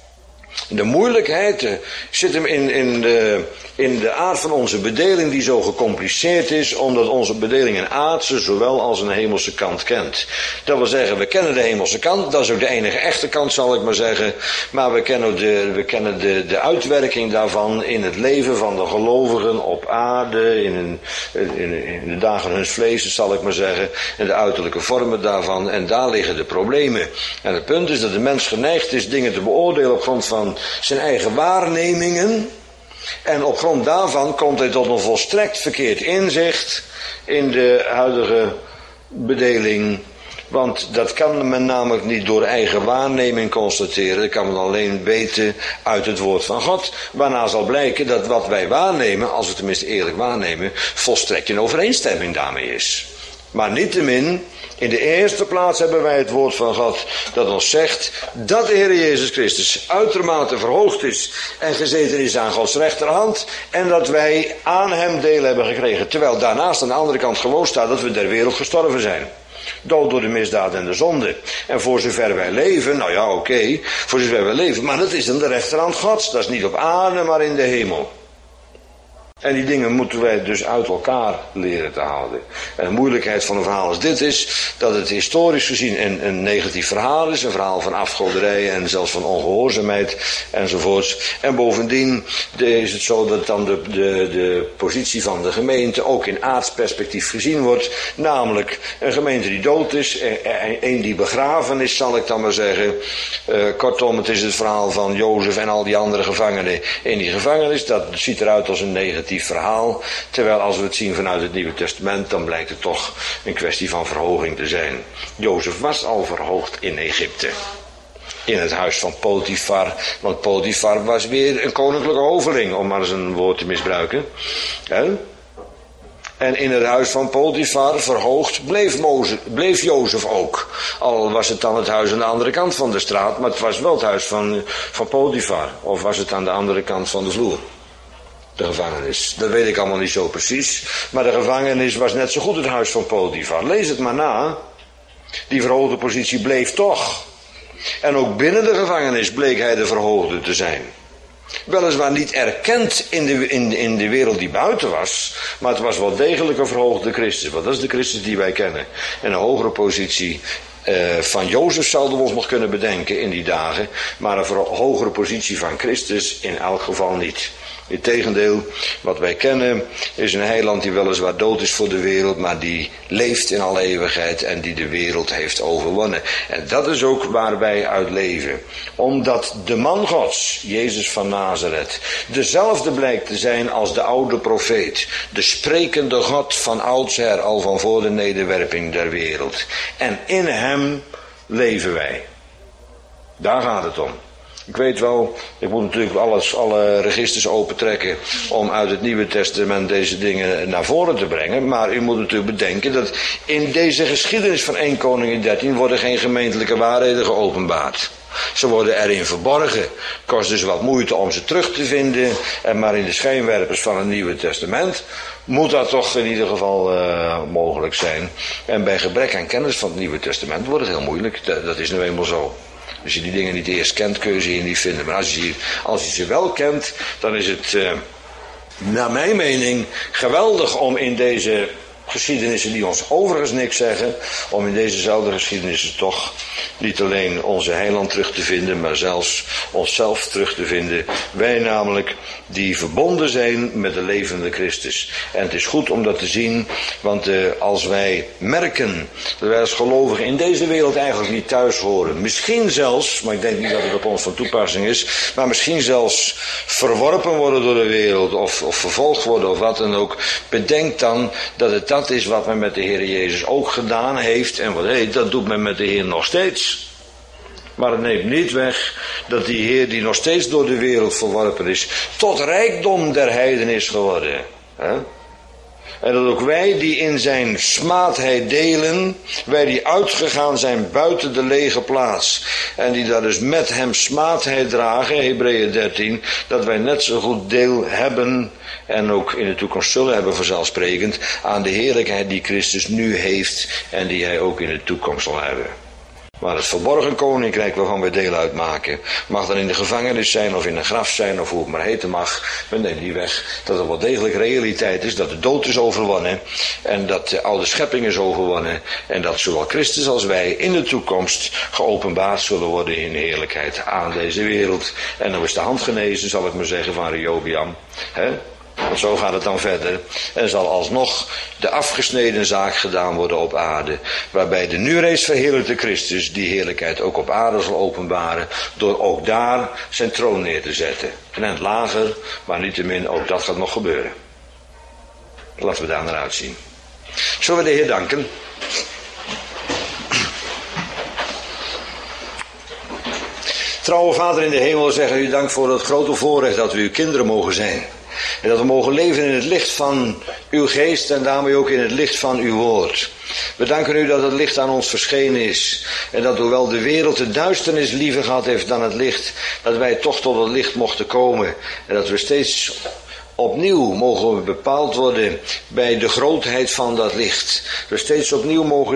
De moeilijkheid uh, zit hem in, in, de, in de aard van onze bedeling die zo gecompliceerd is, omdat onze bedeling een aardse zowel als een hemelse kant kent. Dat wil zeggen, we kennen de hemelse kant, dat is ook de enige echte kant zal ik maar zeggen, maar we kennen, de, we kennen de, de uitwerking daarvan in het leven van de gelovigen op aarde, in, een, in, in de dagen huns vlees zal ik maar zeggen, en de uiterlijke vormen daarvan, en daar liggen de problemen. En het punt is dat de mens geneigd is dingen te beoordelen op grond van zijn eigen waarnemingen. En op grond daarvan komt hij tot een volstrekt verkeerd inzicht in de huidige bedeling. Want dat kan men namelijk niet door eigen waarneming constateren. Dat kan men alleen weten uit het woord van God. Waarna zal blijken dat wat wij waarnemen, als we tenminste eerlijk waarnemen, volstrekt in overeenstemming daarmee is. Maar niettemin, in de eerste plaats hebben wij het woord van God dat ons zegt dat de Heer Jezus Christus uitermate verhoogd is en gezeten is aan Gods rechterhand en dat wij aan hem deel hebben gekregen. Terwijl daarnaast aan de andere kant gewoon staat dat we der wereld gestorven zijn. Dood door de misdaad en de zonde. En voor zover wij leven, nou ja oké, okay, voor zover wij leven, maar dat is aan de rechterhand Gods. Dat is niet op aarde, maar in de hemel. En die dingen moeten wij dus uit elkaar leren te houden. En de moeilijkheid van een verhaal als dit is, dat het historisch gezien een, een negatief verhaal is. Een verhaal van afgoderij en zelfs van ongehoorzaamheid enzovoorts. En bovendien is het zo dat dan de, de, de positie van de gemeente ook in aards perspectief gezien wordt. Namelijk een gemeente die dood is, een die begraven is, zal ik dan maar zeggen. Uh, kortom, het is het verhaal van Jozef en al die andere gevangenen in die gevangenis. Dat ziet eruit als een negatief verhaal, terwijl als we het zien vanuit het Nieuwe Testament, dan blijkt het toch een kwestie van verhoging te zijn. Jozef was al verhoogd in Egypte, in het huis van Potifar, want Potifar was weer een koninklijke hoveling, om maar eens een woord te misbruiken. He? En in het huis van Potifar verhoogd bleef, Mozes, bleef Jozef ook. Al was het dan het huis aan de andere kant van de straat, maar het was wel het huis van, van Potifar. Of was het aan de andere kant van de vloer? De gevangenis. Dat weet ik allemaal niet zo precies. Maar de gevangenis was net zo goed het huis van Potifar. Lees het maar na. Die verhoogde positie bleef toch. En ook binnen de gevangenis bleek hij de verhoogde te zijn. Weliswaar niet erkend in de, in, in de wereld die buiten was. Maar het was wel degelijk een verhoogde Christus. Want dat is de Christus die wij kennen. En een hogere positie uh, van Jozef zouden we ons nog kunnen bedenken in die dagen. Maar een hogere positie van Christus in elk geval niet. Integendeel, wat wij kennen is een heiland die weliswaar dood is voor de wereld, maar die leeft in alle eeuwigheid en die de wereld heeft overwonnen. En dat is ook waar wij uit leven. Omdat de man Gods, Jezus van Nazareth, dezelfde blijkt te zijn als de oude profeet. De sprekende God van oudsher, al van voor de nederwerping der wereld. En in hem leven wij. Daar gaat het om. Ik weet wel, ik moet natuurlijk alles, alle registers opentrekken om uit het Nieuwe Testament deze dingen naar voren te brengen. Maar u moet natuurlijk bedenken dat in deze geschiedenis van Eerste Koningen dertien worden geen gemeentelijke waarheden geopenbaard. Ze worden erin verborgen. Het kost dus wat moeite om ze terug te vinden. En maar in de schijnwerpers van het Nieuwe Testament moet dat toch in ieder geval uh, mogelijk zijn. En bij gebrek aan kennis van het Nieuwe Testament wordt het heel moeilijk. Dat, dat is nu eenmaal zo. Als je die dingen niet eerst kent, kun je ze hier niet vinden. Maar als je, als je ze wel kent, dan is het, uh, naar mijn mening, geweldig om in deze geschiedenissen die ons overigens niks zeggen, om in dezezelfde geschiedenissen toch niet alleen onze heiland terug te vinden, maar zelfs onszelf terug te vinden. Wij namelijk die verbonden zijn met de levende Christus. En het is goed om dat te zien, want uh, als wij merken dat wij als gelovigen in deze wereld eigenlijk niet thuis horen, misschien zelfs, maar ik denk niet dat het op ons van toepassing is, maar misschien zelfs verworpen worden door de wereld of, of vervolgd worden of wat dan ook, bedenk dan dat het dat is wat men met de Heer Jezus ook gedaan heeft. En wat heet, dat doet men met de Heer nog steeds. Maar het neemt niet weg dat die Heer die nog steeds door de wereld verworpen is, tot rijkdom der heiden is geworden. He? En dat ook wij die in zijn smaadheid delen, wij die uitgegaan zijn buiten de lege plaats, en die daar dus met hem smaadheid dragen, Hebreeën dertien, dat wij net zo goed deel hebben en ook in de toekomst zullen hebben vanzelfsprekend aan de heerlijkheid die Christus nu heeft en die hij ook in de toekomst zal hebben. Maar het verborgen koninkrijk waarvan wij deel uitmaken, mag dan in de gevangenis zijn of in een graf zijn of hoe het maar heten mag, we nemen die weg dat er wel degelijk realiteit is, dat de dood is overwonnen en dat de oude schepping is overwonnen en dat zowel Christus als wij in de toekomst geopenbaard zullen worden in heerlijkheid aan deze wereld. En dan is de hand genezen, zal ik maar zeggen, van Rehoboam. Hè? Want zo gaat het dan verder. En zal alsnog de afgesneden zaak gedaan worden op aarde. Waarbij de nu reeds verheerlijkte Christus die heerlijkheid ook op aarde zal openbaren. Door ook daar zijn troon neer te zetten. Een eind lager, maar niettemin ook dat gaat nog gebeuren. Laten we daar naar uitzien. Zullen we de Heer danken? Trouwe Vader in de hemel, zeggen u dank voor het grote voorrecht dat we uw kinderen mogen zijn. En dat we mogen leven in het licht van uw geest en daarmee ook in het licht van uw woord. We danken u dat het licht aan ons verschenen is. En dat hoewel de wereld de duisternis liever gehad heeft dan het licht, dat wij toch tot het licht mochten komen. En dat we steeds opnieuw mogen we bepaald worden bij de grootheid van dat licht. We steeds opnieuw mogen,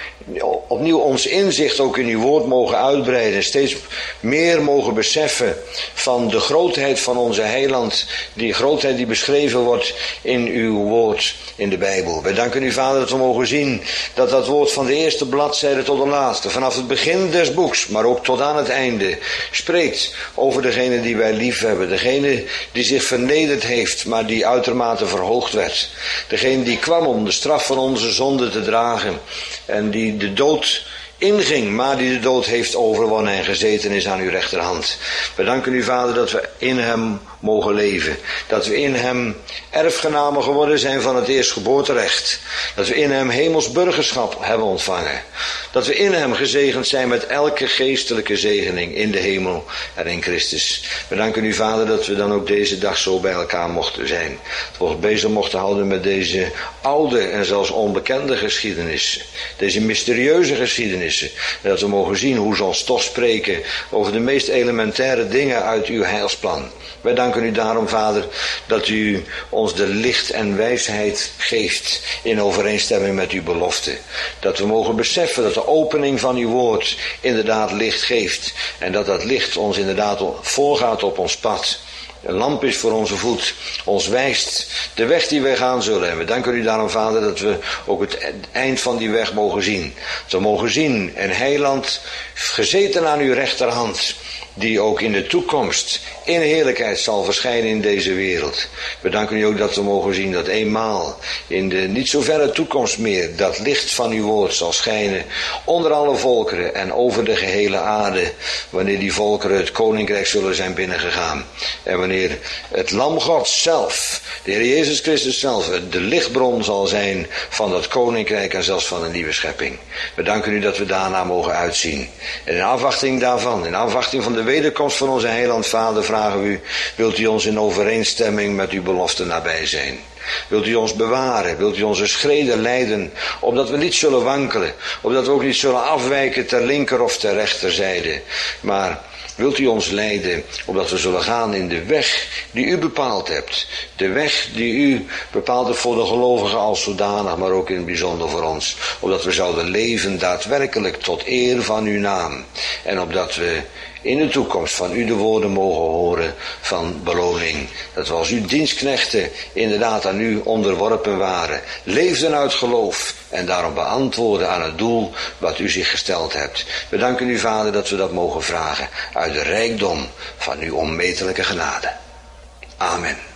opnieuw ons inzicht ook in uw woord mogen uitbreiden. Steeds meer mogen beseffen van de grootheid van onze heiland. Die grootheid die beschreven wordt in uw woord in de Bijbel. Wij danken u, Vader, dat we mogen zien dat dat woord van de eerste bladzijde tot de laatste, vanaf het begin des boeks, maar ook tot aan het einde, spreekt over degene die wij lief hebben. Degene die zich vernederd heeft, maar die uitermate verhoogd werd. Degene die kwam om de straf van onze zonde te dragen en die de dood inging, maar die de dood heeft overwonnen en gezeten is aan uw rechterhand. We danken u, Vader, dat we in hem mogen leven. Dat we in hem erfgenamen geworden zijn van het eerstgeboorterecht. Dat we in hem hemels burgerschap hebben ontvangen. Dat we in hem gezegend zijn met elke geestelijke zegening in de hemel en in Christus. We danken u, Vader, dat we dan ook deze dag zo bij elkaar mochten zijn. Dat we ons bezig mochten houden met deze oude en zelfs onbekende geschiedenis. Deze mysterieuze geschiedenissen. En dat we mogen zien hoe ze ons toch spreken over de meest elementaire dingen uit uw heilsplan. Wij danken u daarom, Vader, dat u ons de licht en wijsheid geeft in overeenstemming met uw belofte. Dat we mogen beseffen dat de opening van uw woord inderdaad licht geeft. En dat dat licht ons inderdaad voorgaat op ons pad. Een lamp is voor onze voet, ons wijst de weg die wij gaan zullen. En we danken u daarom, Vader, dat we ook het eind van die weg mogen zien. Dat we mogen zien een heiland gezeten aan uw rechterhand, die ook in de toekomst in heerlijkheid zal verschijnen in deze wereld. We danken u ook dat we mogen zien dat eenmaal in de niet zo verre toekomst meer dat licht van uw woord zal schijnen onder alle volkeren en over de gehele aarde, wanneer die volkeren het koninkrijk zullen zijn binnengegaan. En wanneer het lam God zelf, de Heer Jezus Christus zelf, de lichtbron zal zijn van dat koninkrijk en zelfs van een nieuwe schepping. We danken u dat we daarna mogen uitzien. En in afwachting daarvan, in afwachting van de wederkomst van onze heiland Vader, vragen we u, wilt u ons in overeenstemming met uw belofte nabij zijn? Wilt u ons bewaren? Wilt u onze schreden leiden? Opdat we niet zullen wankelen. Opdat we ook niet zullen afwijken ter linker of ter rechterzijde. Maar wilt u ons leiden, opdat we zullen gaan in de weg die u bepaald hebt. De weg die u bepaald hebt voor de gelovigen als zodanig, maar ook in het bijzonder voor ons. Opdat we zouden leven daadwerkelijk tot eer van uw naam. En opdat we in de toekomst van u de woorden mogen horen van beloning. Dat we als uw dienstknechten inderdaad aan u onderworpen waren. Leefden uit geloof en daarom beantwoorden aan het doel wat u zich gesteld hebt. We danken u, Vader, dat we dat mogen vragen uit de rijkdom van uw onmetelijke genade. Amen.